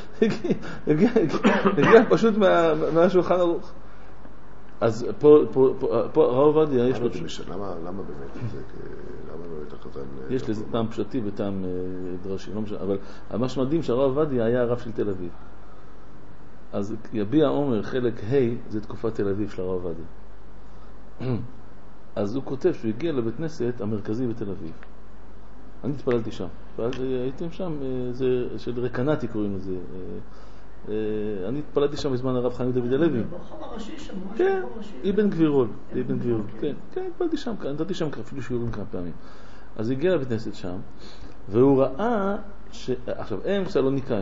הגיע פשוט מהשולחן ערוך. אז פה, פה, פה, פה, הרב עובדיה יש לו... למה, למה באמת זה, למה באמת החזן... יש לזה טעם פשטי וטעם דרשי, לא משנה, אבל מה שמדהים שהרב עובדיה היה הרב של תל אביב. אז יביע עומר חלק ה' זה תקופת תל אביב של הרב עובדיה. אז הוא כותב שהוא הגיע לבית כנסת המרכזי בתל אביב. אני התפללתי שם. הייתם שם, זה של רקנתי קוראים לזה. אני התפללתי שם בזמן הרב חיים דוד הלוי. ברחוב הראשי שם, ממש כן, ברחוב הראשי. אבן גבירול, אבן גבירול. כן, כן, התפללתי שם, נתתי שם אפילו שיעורים כמה פעמים. אז הגיע לבית כנסת שם, והוא ראה ש... עכשיו, הם סלוניקאים.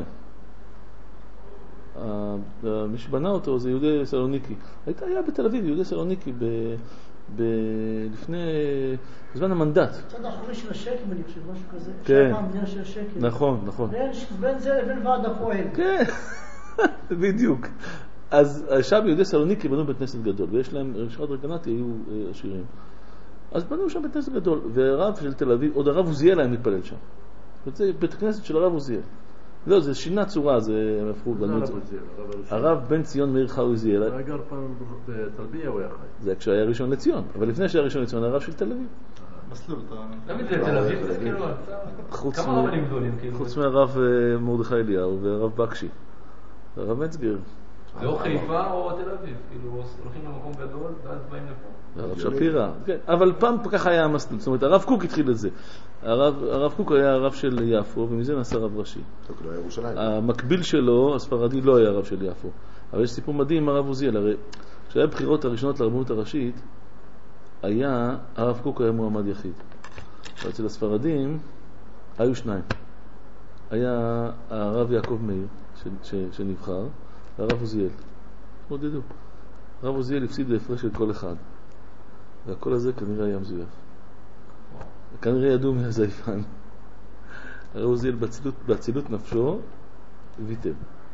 מי שבנה אותו זה יהודי סלוניקי. היה בתל אביב יהודי סלוניקי לפני... בזמן המנדט. צד האחורי של השקם, אני חושב, משהו כזה. כן. שם המדינה של השקם. נכון, נכון. בין זה לבין ועד הפועל. כן, בדיוק. אז שם יהודי סלוניקי בנו בית כנסת גדול, ויש להם, רשעות רקנטי היו עשירים. אז בנו שם בית כנסת גדול, והרב של תל אביב, עוד הרב עוזיאל היה מתפלל שם. זה בית הכנסת של הרב עוזיאל. לא, זה שינה צורה, זה הפכו בנו את זה. הרב בן ציון מאיר חי עוזיאל. הוא היה גר פעם בתלביה, הוא היה חי. זה כשהיה ראשון לציון, אבל לפני שהיה ראשון לציון, הרב של תל אביב. מסלול, אתה... למה זה תל אביב? זה כאילו... כמה רבנים גדולים? חוץ מהרב מרדכי אליהו והרב בקשי. הרב מצגר. זה או חיפה או תל אביב, כאילו הולכים למקום גדול ואז באים לפה. הרב שפירא, כן, אבל פעם ככה היה המסלול, זאת אומרת הרב קוק התחיל את זה. הרב, הרב קוק היה הרב של יפו ומזה נעשה רב ראשי. המקביל שלו, הספרדי, לא היה הרב של יפו. אבל יש סיפור מדהים עם הרב עוזיאל, הרי כשהיה בחירות הראשונות לרבנות הראשית, היה, הרב קוק היה מועמד יחיד. אצל הספרדים היו שניים. היה הרב יעקב מאיר ש, ש, שנבחר, והרב עוזיאל. מודדו. הרב עוזיאל הפסיד להפרש של כל אחד. והכל הזה כנראה היה מזויף. כנראה ידעו מהזייפן. הרב עוזיאל באצילות, באצילות נפשו ויתר.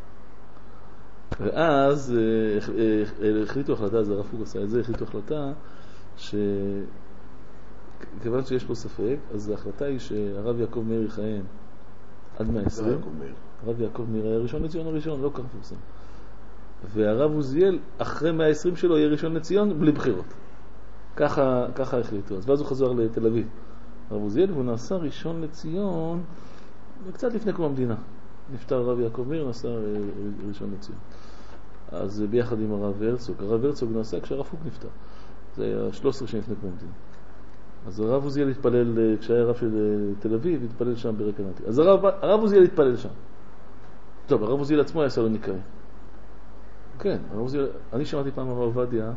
ואז החליטו החלטה, אז הרב קוק עשה את זה, החליטו החלטה שכיוון שיש פה ספק, אז ההחלטה היא שהרב יעקב מאיר יכהן עד מאה ועשרים. הרב יעקב מאיר היה ראשון לציון הראשון, לא כך פורסם. והרב עוזיאל, אחרי מאה ועשרים שלו, יהיה ראשון לציון בלי בחירות. ככה, ככה החליטו. אז ואז הוא חזר לתל אביב. הרב עוזיאל, והוא נעשה ראשון לציון, קצת לפני קום המדינה. נפטר הרב יעקב מאיר, נעשה ראשון לציון. אז ביחד עם הרב הרצוג. הרב הרצוג נעשה כשהרב קוק נפטר. זה היה שלוש עשרה שנים לפני קום המדינה. אז הרב עוזיאל התפלל, כשהיה הרב של תל אביב, התפלל שם ברקנטי. אז הרב, הרב עוזיאל התפלל שם. טוב, הרב עוזיאל עצמו היה סלוניקאי. כן, הרב עוזיאל, אני שמעתי פעם הרב עובדיה,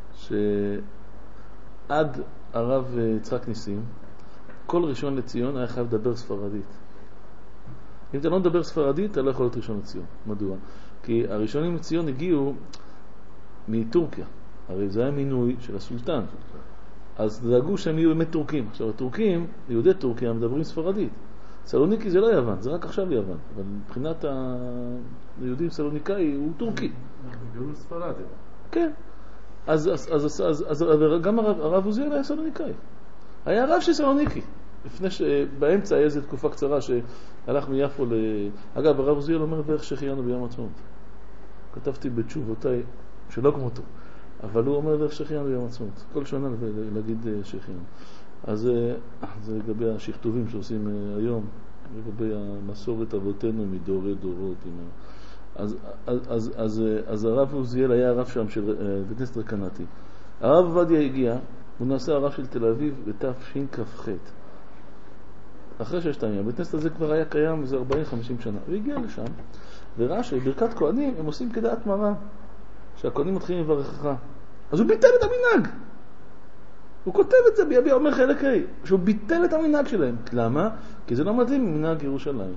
שעד הרב יצחק ניסים, כל ראשון לציון היה חייב לדבר ספרדית. אם אתה לא מדבר ספרדית, אתה לא יכול להיות ראשון לציון. מדוע? כי הראשונים לציון הגיעו מטורקיה. הרי זה היה מינוי של הסולטן. אז דאגו שהם יהיו באמת טורקים. עכשיו, הטורקים, יהודי טורקיה, מדברים ספרדית. סלוניקי זה לא יוון, זה רק עכשיו יוון. אבל מבחינת היהודים סלוניקאי הוא טורקי. גירוש ספרדי. כן. אז, אז, אז, אז, אז, אז גם הרב, הרב עוזיאל היה סלוניקאי. היה הרב של סלוניקי. לפני שבאמצע היה איזו תקופה קצרה שהלך מיפו ל... אגב, הרב עוזיאל אומר בערך שהחיינו ביום העצמאות. כתבתי בתשובותיי שלא כמותו. אבל הוא אומר בערך שהחיינו ביום העצמאות. כל שנה להגיד שהחיינו. אז זה לגבי השכתובים שעושים היום, לגבי המסורת אבותינו מדורי דורות. אז, אז, אז, אז, אז הרב עוזיאל היה הרב שם של בית כנסת רקנטי. הרב עובדיה הגיע, הוא נעשה הרב של תל אביב בתשכ"ח. אחרי שש שתיים, בית כנסת הזה כבר היה קיים, זה ארבעים חמישים שנה. הוא הגיע לשם, וראה שברכת כהנים הם עושים כדעת מרן, שהכהנים מתחילים לברכך. אז הוא ביטל את המנהג. הוא כותב את זה ביביע אומר חלק ה', שהוא ביטל את המנהג שלהם. למה? כי זה לא מתאים ממנהג ירושלים.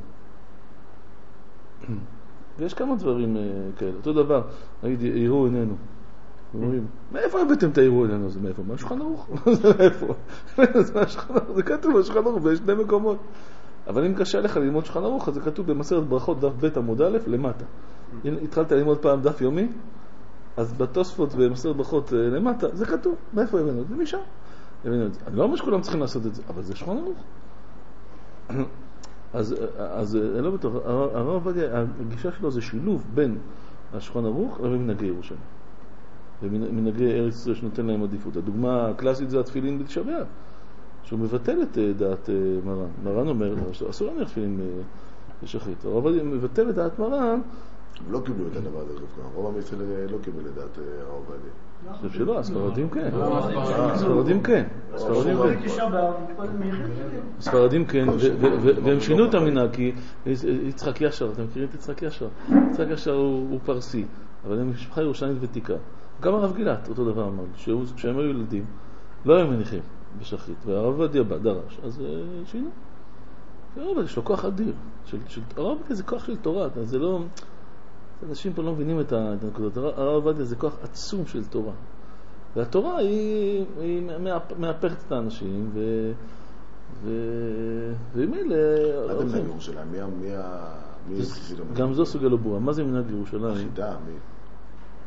ויש כמה דברים כאלה. אותו דבר, נגיד, יראו עינינו. אומרים, מאיפה הבאתם את היראו עינינו? זה מאיפה? מהשולחן ערוך? זה מאיפה? זה מהשולחן ערוך, זה כתוב מהשולחן ערוך ויש שני מקומות. אבל אם קשה לך ללמוד שולחן ערוך, אז זה כתוב במסכת ברכות דף ב' עמוד א' למטה. אם התחלת ללמוד פעם דף יומי, אז בתוספות במסכת ברכות למטה, זה כתוב. מאיפה הבאנו את זה? משם. אני לא אומר שכולם צריכים לעשות את זה, אבל זה שולחן ערוך. אז, אז לא בטוח, הרב עובדיה, הגישה שלו זה שילוב בין השולחן ערוך ומנהגי ירושלים. ומנהגי ארץ ישראל שנותן להם עדיפות. הדוגמה הקלאסית זה התפילין בתשעה באב, שהוא מבטל את דעת מרן. מרן אומר, אסור להניח תפילין בשחרית. הרב עובדיה מבטל את דעת מרן. הם לא קיבלו את הדבר הזה, רוב עם ישראל לא קיבל את דעת הרב עובדיה. אני חושב שלא, הספרדים כן. הספרדים כן. הספרדים כן, והם שינו את המנהג, כי יצחק ישר, אתם מכירים את יצחק ישר? יצחק ישר הוא פרסי, אבל הם משפחה ירושלמית ותיקה. גם הרב גילת, אותו דבר אמר, כשהם היו ילדים, לא היו מניחים בשחרית, והרב עובדיה בא, דרש, אז שינו. הרב עובדיה יש לו כוח אדיר. הרב עובדיה זה כוח של תורה, זה לא... אנשים פה לא מבינים את הנקודות. הרב עובדיה זה כוח עצום של תורה. והתורה היא, היא מאפרת את האנשים, ו... ו... ומילא... מה זה מנהג ירושלים? מי... מי... גם זו סוגיה לא ברורה. מה זה מנהג ירושלים? החידה, מי?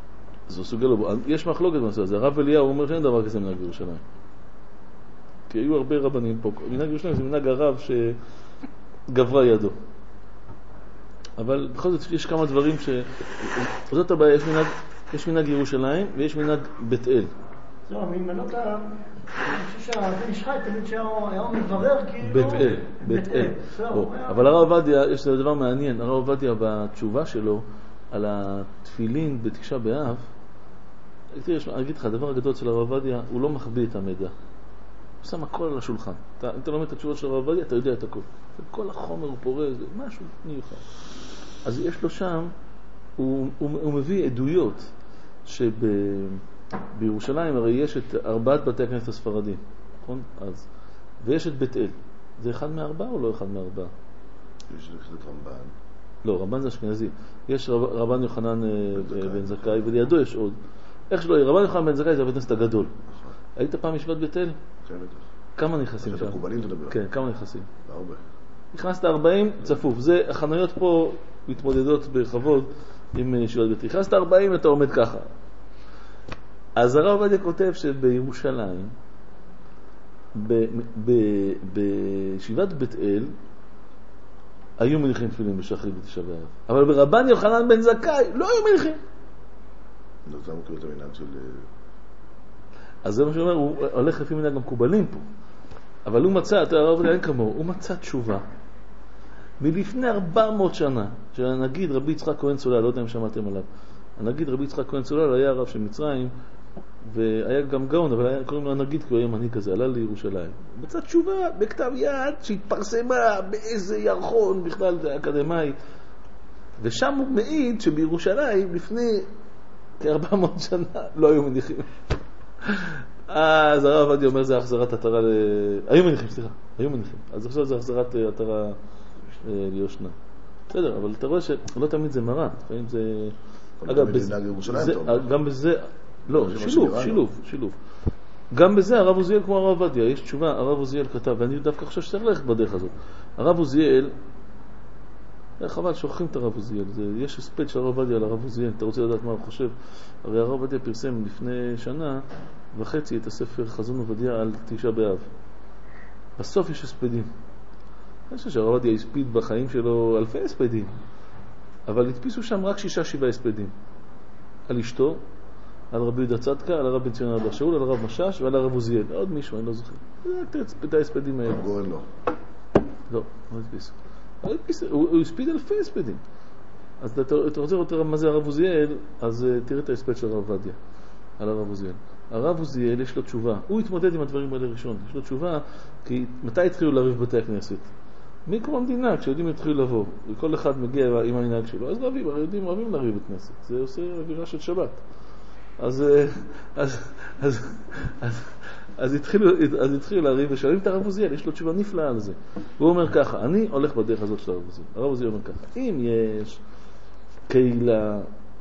זו סוגיה לא... יש מחלוקת בנושא הזה. הרב אליהו אומר שאין דבר כזה מנהג ירושלים. כי היו הרבה רבנים פה. מנהג ירושלים זה מנהג הרב שגברה ידו. אבל בכל זאת יש כמה דברים ש... זאת הבעיה, יש מנהג, יש מנהג ירושלים ויש מנהג בית אל. זהו, מימנות ה... אני חושב שהבן איש חי תמיד שהיה מברר כאילו... בית אל, בית אל. אבל הרב עובדיה, יש דבר מעניין, הרב עובדיה בתשובה שלו על התפילין בתשעה באב, תראה, אני אגיד לך, הדבר הגדול של הרב עובדיה, הוא לא מחביא את המידע. הוא שם הכל על השולחן. אתה, אם אתה לומד את התשובות של הרב עובדיה, אתה יודע את הכל. כל החומר הוא פורס, זה משהו מיוחד. אז יש לו שם, הוא, הוא, הוא מביא עדויות שבירושלים הרי יש את ארבעת בתי הכנסת הספרדים, נכון? אז, ויש את בית אל. זה אחד מארבעה או לא אחד מארבעה? יש את רמב"ן. לא, רמב"ן זה אשכנזי. יש רב, רבן יוחנן בן זכאי, ולידו יש עוד. איך שלא, רבן יוחנן בן זכאי זה הבית הכנסת הגדול. היית פעם ישיבת בית אל? כן, בטח. כמה נכנסים שם? מקובלים תדבר. כן, כמה נכנסים? הרבה. נכנסת ארבעים, צפוף. זה, החנויות פה מתמודדות בכבוד עם ישיבת בית אל. נכנסת ארבעים, אתה עומד ככה. אז הרב עובדיה כותב שבירושלים, בישיבת בית אל, היו מניחים תפילין בשחרית בתשעה באב. אבל ברבן יוחנן בן זכאי לא היו מניחים. לא, זה מכיר את המנהג של... אז זה מה שאומר, הוא הולך לפי מנהג המקובלים פה. אבל הוא מצא, אתה הרב עובדיה אין כמוהו, הוא מצא תשובה. מלפני ארבע מאות שנה, שהנגיד רבי יצחק כהן צולל, לא יודע אם שמעתם עליו. הנגיד רבי יצחק כהן צולל היה הרב של מצרים, והיה גם גאון, אבל היה, קוראים לו הנגיד, כי הוא היה מנהיג כזה, עלה לירושלים. מצא תשובה בכתב יד שהתפרסמה באיזה ירחון, בכלל זה אקדמי. ושם הוא מעיד שבירושלים, לפני כ-ארבע מאות שנה, לא היו מניחים. אז הרב עובדיה אומר, זה החזרת עטרה ל... היו מניחים, סליחה, היו מניחים. אז עכשיו זה החזרת עטרה ליושנה. בסדר, אבל אתה רואה שלא תמיד זה מראה. לפעמים זה... אגב, גם בזה... לא, שילוב, שילוב, שילוב. גם בזה הרב עוזיאל כמו הרב עובדיה, יש תשובה, הרב עוזיאל כתב, ואני דווקא חושב שצריך ללכת בדרך הזאת. הרב עוזיאל, חבל, שוכחים את הרב עוזיאל, יש הספד של הרב עובדיה על הרב עוזיאל, אתה רוצה לדעת מה הוא חושב? הרי הרב עובדיה פרסם לפני שנה וחצי את הספר חזון עובדיה על תשעה באב. בסוף יש הספדים. אני חושב שהרב עובדיה הספיד בחיים שלו אלפי הספדים, אבל הדפיסו שם רק שישה שבעה הספדים. על אשתו, על רבי יהודה צדקה, על הרב בן ציון אבא שאול, על הרב משש ועל הרב עוזיאל. עוד מישהו, אני לא זוכר. זה את ההספדים האלה. גורן לא. לא, לא הדפיסו. הוא הספיד אלפי הספדים. אז אתה רוצה לראות מה זה הרב עוזיאל, אז תראה את ההספד של הרב עובדיה, על הרב עוזיאל. הרב עוזיאל יש לו תשובה. הוא התמודד עם הדברים האלה ראשון. יש לו תשובה, כי מתי התחילו לריב בתי הכנסת? מקום המדינה, כשיודעים התחילו לבוא, וכל אחד מגיע עם המנהג שלו, אז רבים, הרי יודעים רבים לריב בכנסת. זה עושה אווירה של שבת. אז, אז, אז, אז, אז התחילו, אז התחילו להריב ושואלים את הרב עוזיאל, יש לו תשובה נפלאה על זה. הוא אומר ככה, אני הולך בדרך הזאת של הרב עוזיאל. הרב עוזיאל אומר ככה, אם יש קהילה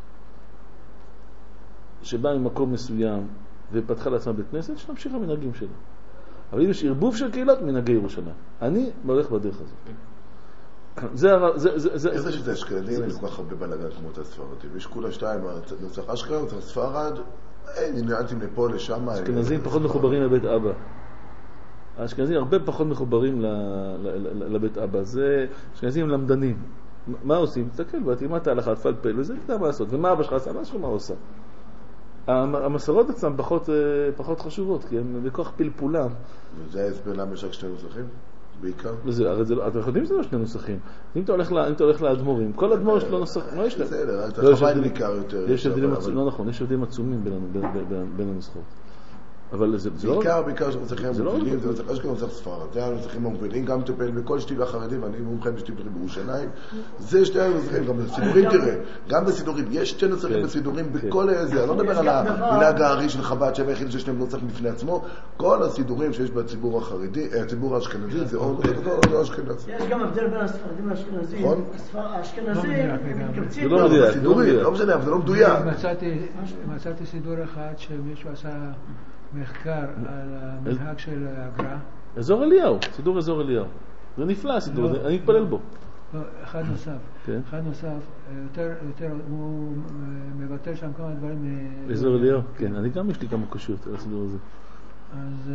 שבאה ממקום מסוים ופתחה לעצמה בית כנסת, שנמשיך המנהגים שלה. אבל אם יש ערבוב של קהילות, מנהגי ירושלים. אני הולך בדרך הזאת. זה זה זה זה איזה שזה אשכנזים, אין כל כך הרבה בלגן כמו את הספרדים. יש כולה שתיים, נוסח אשכנז, נוסח ספרד, אין עניינים לפה, לשם. אשכנזים פחות מחוברים לבית אבא. האשכנזים הרבה פחות מחוברים לבית אבא. זה אשכנזים למדנים. מה עושים? תסתכל, בהתאימת ההלכה, תפלפל, וזה אתה מה לעשות. ומה אבא שלך עשה? מה שלך מה עושה? המסורות עצמם פחות, פחות חשובות, כי הם בכוח פלפולם. וזה ההסבר למה יש רק שני נוסחים? בעיקר? וזה, הרי זה, אתם יודעים שזה לא שני נוסחים. אם אתה הולך, אם אתה הולך לאדמו"רים, כל אדמו"ר יש לו נוסח, מה יש להם? בסדר, אתה חווה בעיקר יותר. יש הבדלים עצומים, לא נכון, יש הבדלים עצומים בין הנוסחות. אבל זה לא... בעיקר, בעיקר שנוסחים המובילים, זה נוסח אשכנז נוסח ספרד. זה הנוסחים המובילים, גם מטפל בכל שתיבה חרדים, ואני מומחה בשתיבה בירושלים. זה שתי הנוסחים, גם בסידורים תראה, גם בסידורים, יש שתי נוסחים בסידורים בכל איזה, אני לא מדבר על המנהג הארי של חב"ד, שהם היחידים שיש להם נוסח בפני עצמו, כל הסידורים שיש בציבור החרדי, הציבור האשכנזי, זה עוד אשכנז. יש גם הבדל בין הספרדים לאשכנזים. נכון? האשכנזים מתקבצים לא מדויק, בסידורים, לא משנה, אבל זה לא מדויק. מצאתי סידור אחד שמישהו עשה מחקר על המנהג של הגר"א. אזור אליהו, סידור אזור אליהו. זה נפלא הסידור, אני מתפלל בו. אחד נוסף. כן. אחד נוסף, יותר, יותר, הוא מבטל שם כמה דברים. אזור אליהו, כן. אני גם יש לי כמה קושיות על הסידור הזה. אז...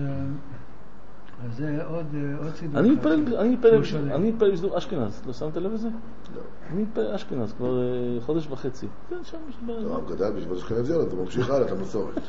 אז זה עוד, עוד סידור. אני מתפלל, אני מתפלל, אני מתפלל בסידור אשכנז, לא שמת לב לזה? לא. אני מתפלל אשכנז כבר חודש וחצי. כן, שם יש בעיה. לא, גדל בשביל אשכנזיות, אתה ממשיך הלאה, אתה מסורת.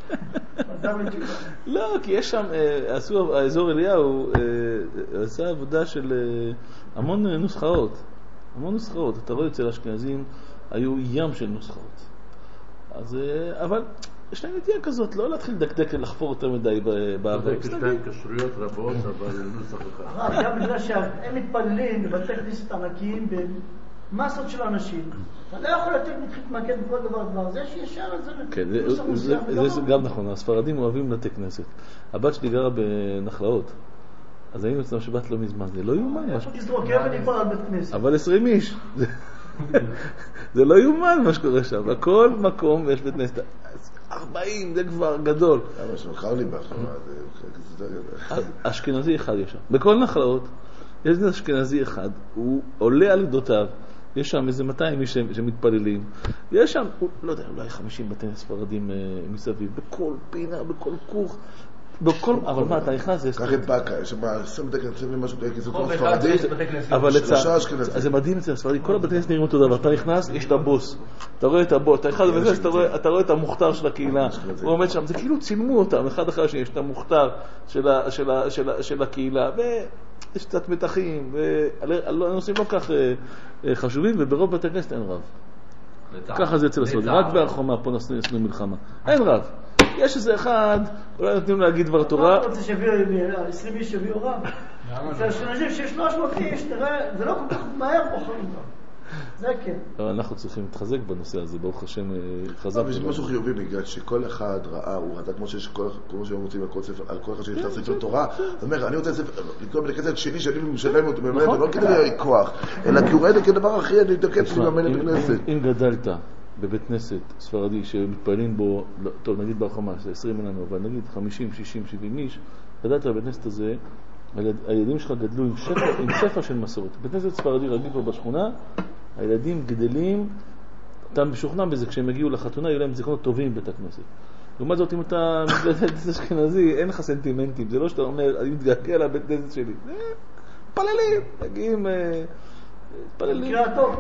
לא, כי יש שם, עשו, האזור אליהו עשה עבודה של המון נוסחאות. המון נוסחאות. אתה רואה אצל אשכנזים, היו ים של נוסחאות. אז, אבל... יש להם נטייה כזאת, לא להתחיל לדקדק לחפור יותר מדי בעבר. יש להם כשרויות רבות, אבל נוסח אחד. גם בגלל שהם מתפללים בבתי כנסת ענקיים במסות של אנשים. אתה לא יכול לתת להתמקד בכל דבר דבר. זה שישר את זה. כן, זה גם נכון. הספרדים אוהבים בתי כנסת. הבת שלי גרה בנחלאות. אז היינו אצלנו שבת לא מזמן. זה לא יאומן. איפה תזרוק אבן ייפול על בית כנסת. אבל עשרים איש. זה לא יאומן מה שקורה שם. בכל מקום יש בית כנסת. ארבעים, זה כבר גדול. אבל שמחר לי באחרונה, זה... אשכנזי אחד יש שם. בכל נחלאות, יש אשכנזי אחד, הוא עולה על עדותיו, יש שם איזה מאתיים איש שמתפללים, יש שם, לא יודע, אולי חמישים בתי ספרדים מסביב, בכל פינה, בכל כוך, בכל... אבל מה, אתה נכנס? קח את בקה, יש שם עשרים בתי כנסת משהו, כי זה כל ספרדי. אבל זה מדהים אצל הספרדי, כל הבתי כנסת נראים אותו דבר, אתה נכנס, יש את הבוס, אתה רואה את הבוס, אתה רואה את המוכתר של הקהילה, הוא עומד שם, זה כאילו צילמו אותם, אחד אחר שיש את המוכתר של הקהילה, ויש קצת מתחים, והנושאים לא כך חשובים, וברוב בתי כנסת אין רב. ככה זה אצל הספרדי, רק בהר חומה פה נסנו מלחמה, אין רב. יש איזה אחד, אולי נותנים להגיד דבר תורה. אתה רוצה שהביאו עשרים איש שהביאו רב? זה שאנשים שיש שלוש מאות איש, תראה, זה לא כל כך מהר בוחרים רב. זה כן. אנחנו צריכים להתחזק בנושא הזה, ברוך השם חזק. יש משהו חיובי בגלל שכל אחד ראה, הוא ראה כמו שיש כמו שהם רוצים על כל אחד שנפתח ספר תורה, זאת אומרת, אני רוצה לקרוא בלכסת שני שאני משלם אותו באמת, לא כדי להרי כוח, אלא כי הוא רואה את הדבר הכי, אני אתקד שלי במנת בכנסת. אם גדלת בבית כנסת ספרדי שמתפעלים בו, טוב נגיד ברחמה, זה עשרים איננו, אבל נגיד חמישים, שישים, שבעים איש, גדלת בבית כנסת הזה, הילדים שלך גדלו עם שפע, עם שפע של מסורת. בבית כנסת ספרדי רגיל פה בשכונה, הילדים גדלים, אתה משוכנע בזה, כשהם הגיעו לחתונה, יהיו להם זיכרונות טובים בבית הכנסת. לעומת זאת, אם אתה מתגדל אשכנזי, אין לך סנטימנטים, זה לא שאתה אומר, אני מתגעגע לבית כנסת שלי. זה פללים, מגיעים, פללים. מקרה טוב.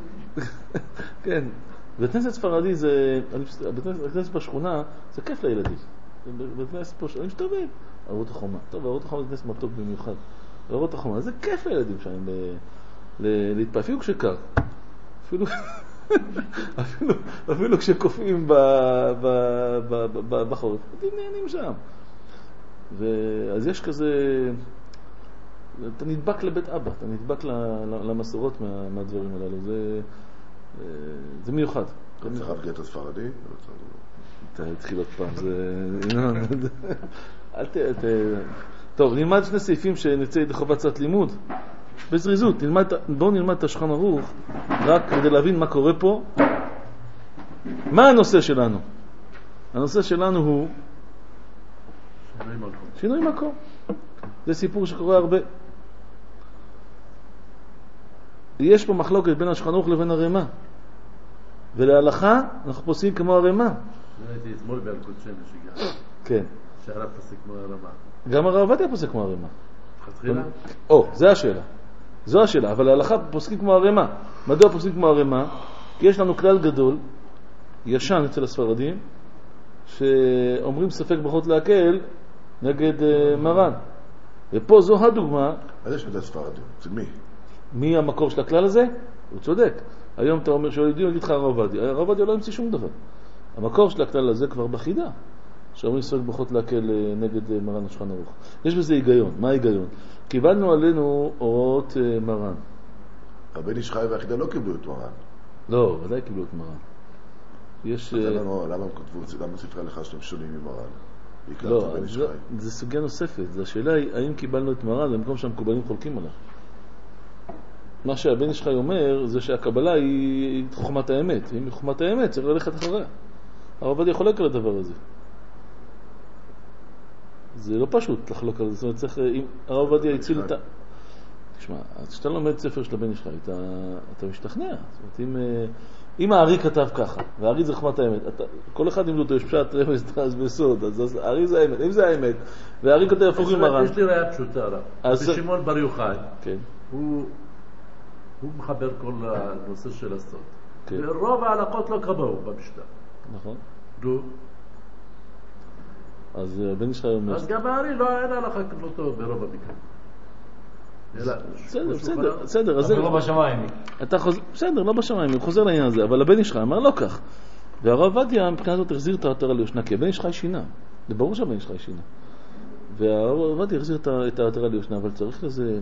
כן. בית כנסת ספרדי זה, בית כנסת בשכונה, זה כיף לילדים. בית כנסת פה, אני משתובב, אורות החומה. טוב, אורות החומה זה כנסת מתוק במיוחד. אורות החומה, זה כיף לילדים שם להתפעל, אפילו כשקר. אפילו, אפילו, אפילו כשקופאים בחורף. אתם נהנים שם. אז יש כזה, אתה נדבק לבית אבא, אתה נדבק למסורות מהדברים הללו. זה... זה מיוחד. זה רב גטו ספרדי? אתה התחיל עוד פעם, זה... אל ת... טוב, נלמד שני סעיפים שנצא ידי חובת קצת לימוד. בזריזות, בואו נלמד את השולחן ערוך, רק כדי להבין מה קורה פה. מה הנושא שלנו? הנושא שלנו הוא... שינוי מקום. שינוי מקום. זה סיפור שקורה הרבה. יש פה מחלוקת בין השולחן ערוך לבין הרמ"א. ולהלכה אנחנו פוסקים כמו הרמ"א. ראיתי אתמול באלקוט שמש שגם. כן. שהרב פוסק כמו הרמ"א. גם הרב עובדיה פוסק כמו הרמ"א. חתחילה? או, זה השאלה. זו השאלה, אבל להלכה פוסקים כמו הרמ"א. מדוע פוסקים כמו הרמ"א? כי יש לנו כלל גדול, ישן אצל הספרדים, שאומרים ספק ברכות להקל נגד מרן. ופה זו הדוגמה. אז יש בית הספרדים, אצל מי? מי המקור של הכלל הזה? הוא צודק. היום אתה אומר שיודעים, נגיד לך הרב עובדיה. הרב עובדיה לא המציא שום דבר. המקור של הכלל הזה כבר בחידה. שאומרים ספק ברכות להקל נגד מרן השולחן ערוך. יש בזה היגיון. מה ההיגיון? קיבלנו עלינו הוראות מרן. הבן איש חי והחידה לא קיבלו את מרן. לא, ודאי קיבלו את מרן. יש... למה הם כתבו, למה ספרי הלכה שאתם שונים ממרן? לא, זה סוגיה נוספת. זו השאלה היא, האם קיבלנו את מרן במקום שהמקובלים חולקים עליו? מה שהבן איש חי אומר, זה שהקבלה היא חוכמת האמת. אם היא חוכמת האמת, צריך ללכת אחריה. הרב עובדיה חולק על הדבר הזה. זה לא פשוט לחלוק על זה. זאת אומרת, צריך, אם הרב עובדיה הציל את ה... תשמע, כשאתה לומד ספר של הבן שלך, אתה, אתה משתכנע. זאת אומרת, אם, אם הארי כתב ככה, והארי זה חוכמת האמת, אתה, כל אחד לימדו אותו, יש פשט רמז אז בסוד, אז הארי זה האמת, אם זה האמת, והארי כותב הפוך עם מרן. יש לי ראיה פשוטה, בשמעון בר יוחאי, כן. הוא, הוא מחבר כל הנושא של הסוד. כן. ורוב ההלכות לא קבעו במשנה. נכון. נו. אז הבן שלך אומר... אז גם הארי לא אין הלכה כמותו ברוב המקרים. בסדר, בסדר, בסדר. אבל לא בשמיים. בסדר, לא בשמיים, הוא חוזר לעניין הזה, אבל הבן שלך אמר לא כך. והרב עובדיה מבחינה הזאת החזיר את העטרה ליושנה, כי הבן שלך שינה. זה ברור שהבן שלך שינה. והרב עובדיה החזיר את העטרה ליושנה, אבל צריך לזה...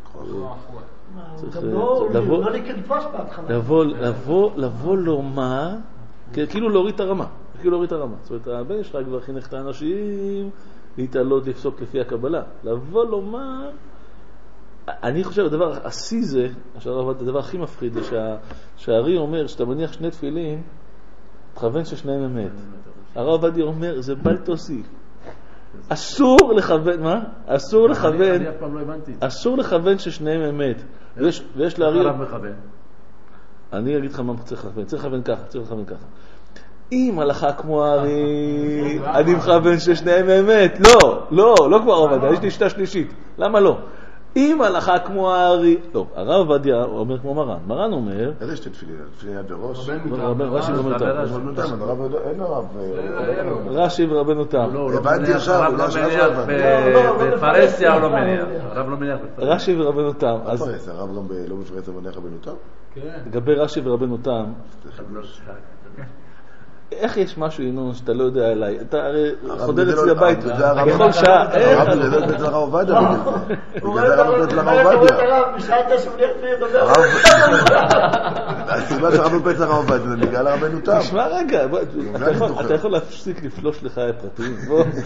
לבוא לומר, כאילו להוריד את הרמה. כאילו להוריד את הרמה. זאת אומרת, הבן שלך כבר חינך את האנשים להתעלות לפסוק לפי הקבלה. לבוא לומר... אני חושב, הדבר העשי זה, הדבר הכי מפחיד, זה שהארי אומר, שאתה מניח שני תפילין, תכוון ששניהם אמת. הרב עובדיה אומר, זה בל תוסיף. אסור לכוון, מה? אסור לכוון, אני אף פעם לא הבנתי. אסור לכוון ששניהם אמת. ויש לארי... איך הרב מכוון? אני אגיד לך מה צריך לכוון. צריך לכוון ככה, צריך לכוון ככה. אם הלכה כמו הארי, אני מכוון ששניהם אמת. לא, לא, לא כמו הרב עובדיה, יש לי שיטה שלישית. למה לא? אם הלכה כמו הארי... לא, הרב עובדיה אומר כמו מרן. מרן אומר... איזה שתי תפילין? תפילין יד בראש? רש"י ורבנו תם. אין הרב... רש"י ורבנו תם. הבנתי עכשיו, הרב לא מניח בפרסיה הוא לא מניח. הרב לא מניח בפרסיה. רש"י ורבנו תם. הרב גם לא בפרסיה מניח רבנו תם? כן. לגבי רש"י ורבנו תם. איך יש משהו ינון שאתה לא יודע עליי? אתה הרי חודר אצלי הבית בכל שעה. הרב מדבר אצל הרב עובדיה בגלל זה הרב אצל הרב עובדיה. שאלת שהוא נראה לי לדבר. הסיבה שהרב מדבר אצל הרב עובדיה זה בגלל רבנו תם. תשמע רגע, אתה יכול להפסיק לפלוש לך פרטים.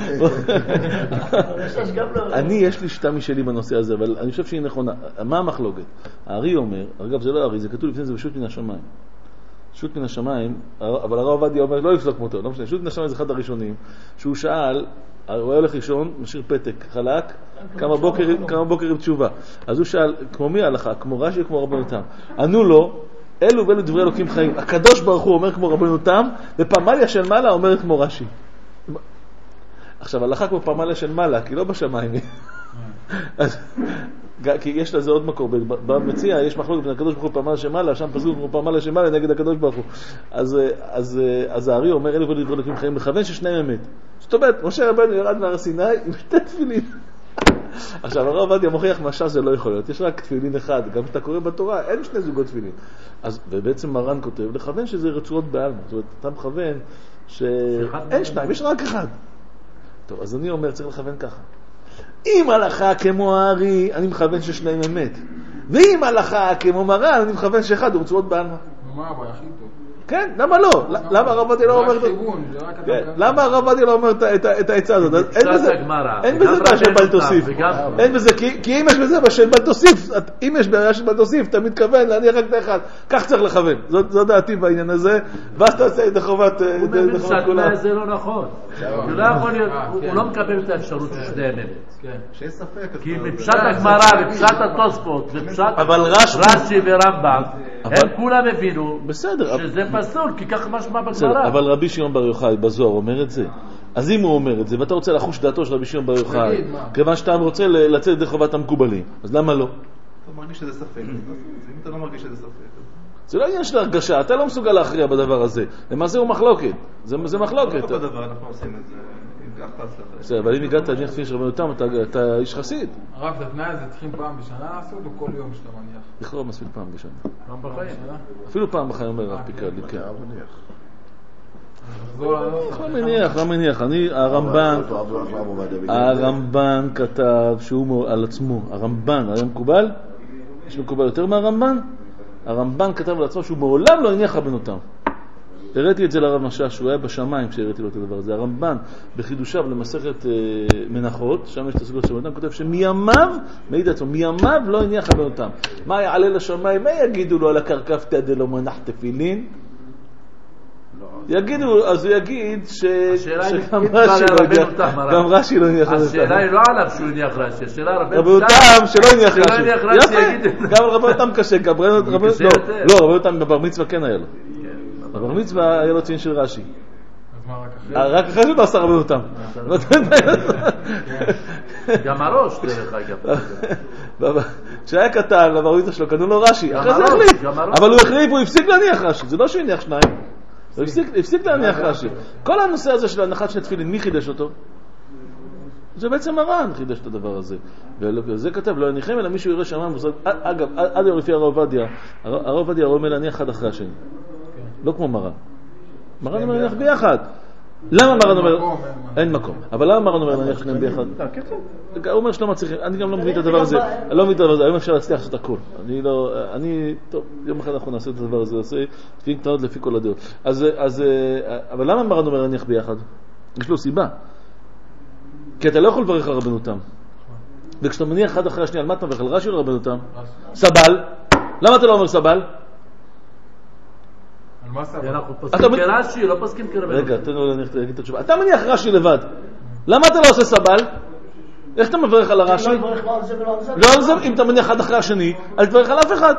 אני יש לי שיטה משלי בנושא הזה, אבל אני חושב שהיא נכונה. מה המחלוקת? הארי אומר, אגב זה לא הארי, זה כתוב לפני זה בשו"ת מן השמיים. שו"ת מן השמיים, אבל הרב עובדיה אומר לא לפסוק כמותו, לא משנה, שו"ת מן השמיים זה אחד הראשונים, שהוא שאל, הוא היה הולך ראשון, משאיר פתק, חלק, כמה בוקר, כמה בוקר עם תשובה. אז הוא שאל, כמו מי ההלכה? כמו רש"י או כמו רבנו תם? ענו לו, אלו ואלו דברי אלוקים חיים. הקדוש ברוך הוא אומר כמו רבנו תם, ופמליה של מעלה אומרת כמו רש"י. עכשיו, הלכה כמו פמליה של מעלה, כי לא בשמיים. אז... כי יש לזה עוד מקור, במציע יש מחלוקת בין הקדוש ברוך הוא פעמלה שמעלה, שם פסוק כמו פעמלה שמעלה נגד הקדוש ברוך הוא. אז, אז, אז הארי אומר, אלו ולדברי אלוקים חיים, מכוון ששניהם אמת. זאת אומרת, משה רבנו ירד מהר סיני עם שתי תפילין. עכשיו, הרב עובדיה מוכיח מה שזה לא יכול להיות, יש רק תפילין אחד, גם כשאתה קורא בתורה, אין שני זוגות תפילין. אז, ובעצם מרן כותב, לכוון שזה רצועות בעלמא, זאת אומרת, אתה מכוון שאין שניים, יש רק אחד. טוב, אז אני אומר, צריך לכוון ככה. אם הלכה כמו הארי, אני מכוון ששניהם אמת. ואם הלכה כמו מרן, אני מכוון שאחד הוא רצועות בעלמא. מה הבא, הכי טוב. כן, למה לא? למה הרב עובדיה לא אומר... למה הרב עובדיה לא אומר את העצה הזאת? אין בזה בעיה של בל תוסיף. אין בזה, כי אם יש בזה בעיה של בל תוסיף, אם יש בעיה של בל תוסיף, אתה מתכוון להניח רק את האחד. כך צריך לכוון. זו דעתי בעניין הזה. ואז אתה עושה את החובת... הוא מבין שכולה זה לא נכון. הוא לא יכול להיות, הוא לא מקבל את האפשרות של שני אמת. שיש ספק. כי מפשט הגמרא ופשט התוספות ופשט רש"י ורמב"ם, הם כולם הבינו שזה פסול, כי כך משמע בגמרא. אבל רבי שמעון בר יוחאי בזוהר אומר את זה. אז אם הוא אומר את זה, ואתה רוצה לחוש דעתו של רבי שמעון בר יוחאי, כיוון שאתה רוצה לצאת ידי חובת המקובלים, אז למה לא? אתה מרגיש שזה ספק. אם אתה לא מרגיש שזה ספק. זה לא עניין של הרגשה, אתה לא מסוגל להכריע בדבר הזה. למעשה הוא מחלוקת. זה מחלוקת. לא בדבר, אנחנו עושים את זה. בסדר, אבל אם הגעת להניח תפילין של רבנו תם, אתה איש חסיד. הרב, את התנאי הזה צריכים פעם בשנה לעשות או כל יום שאתה מניח? לכאורה מספיק פעם בשנה. פעם בחיים. אפילו פעם בחיים אומר הרב פיקרלי, כן. לא מניח, לא מניח. אני, הרמב"ן, הרמב"ן כתב שהוא על עצמו, הרמב"ן, היה מקובל? יש מקובל יותר מהרמב"ן? הרמב"ן כתב על עצמו שהוא מעולם לא הניח רבנו תם. הראיתי את זה לרב משאש, שהוא היה בשמיים כשהראיתי לו את הדבר הזה. הרמב"ן בחידושיו למסכת אה, מנחות, שם יש את הסוגיות של רבנו תם, כותב שמימיו, מעיד עצמו, מימיו לא הניח רבנו תם. מה יעלה לשמיים? מה יגידו לו על הקרקפתא דלא מנח תפילין? יגידו, אז הוא יגיד ש... השאלה היא שגם אם רש"י כבר לא רבנו הניח, תם, הרב. גם רש"י לא הניח רבנו השאלה תם. היא לא עליו שהוא הניח רש"י, השאלה רבנו רבנו תם שלא הניח שלא רש"י. הניח רש"י יפה, יגיד. גם רבנו תם קשה, גם רבנו... רבנו- קשה לא, יותר. לא, רבנו תם בבר מצווה כן היה לו. בבר מצווה היה לו ציון של רש"י. אז מה רק אחרי? רק אחרי שהוא לא עשה רבנו תם. גם הראש דרך אגב. כשהיה קטן, לבר מצווה שלו קנו לו רש"י. אחרי זה הראש, החליף. גם הראש. אבל הוא החליף, הוא הפסיק להניח רש"י. זה לא שהוא הניח שניים. הוא הפסיק- הפסיק להניח רש"י. כל הנושא הזה של הנחת שני תפילין, מי חידש אותו? זה בעצם מרן חידש את הדבר הזה. וזה כתב, לא יניחם אלא מישהו יראה שמיים. אגב, עד היום לפי הרב עובדיה, הרב עובדיה אומר להניח אחד אחרי השני. לא כמו מרן. מרן אומר להניח ביחד. למה מרן אומר? אין מקום. אבל למה מרן אומר להניח שניהם ביחד? הוא אומר שלא מצליחים. אני גם לא מבין את הדבר הזה. אני לא מבין את הדבר הזה. היום אפשר להצליח לעשות הכל. אני לא... אני... טוב, יום אחד אנחנו נעשה את הדבר הזה. נעשה תפילין קטנות לפי כל הדעות. אז... אבל למה מרן אומר להניח ביחד? יש לו סיבה. כי אתה לא יכול לברך על רבנותם. וכשאתה מניח אחד אחרי השני, על מה אתה מברך? על רש"י או על רבנותם? סבל. למה אתה לא אומר סבל? על מה סבא? אנחנו פוסקים כרש"י, לא פוסקים כרבנו. רגע, תן לו להניח את התשובה. אתה מניח רש"י לבד. למה אתה לא עושה סבל? איך אתה מברך על הרש"י? לא יברך לא על זה ולא על זה. לא על זה, אם אתה מניח אחד אחרי השני, אל תברך על אף אחד.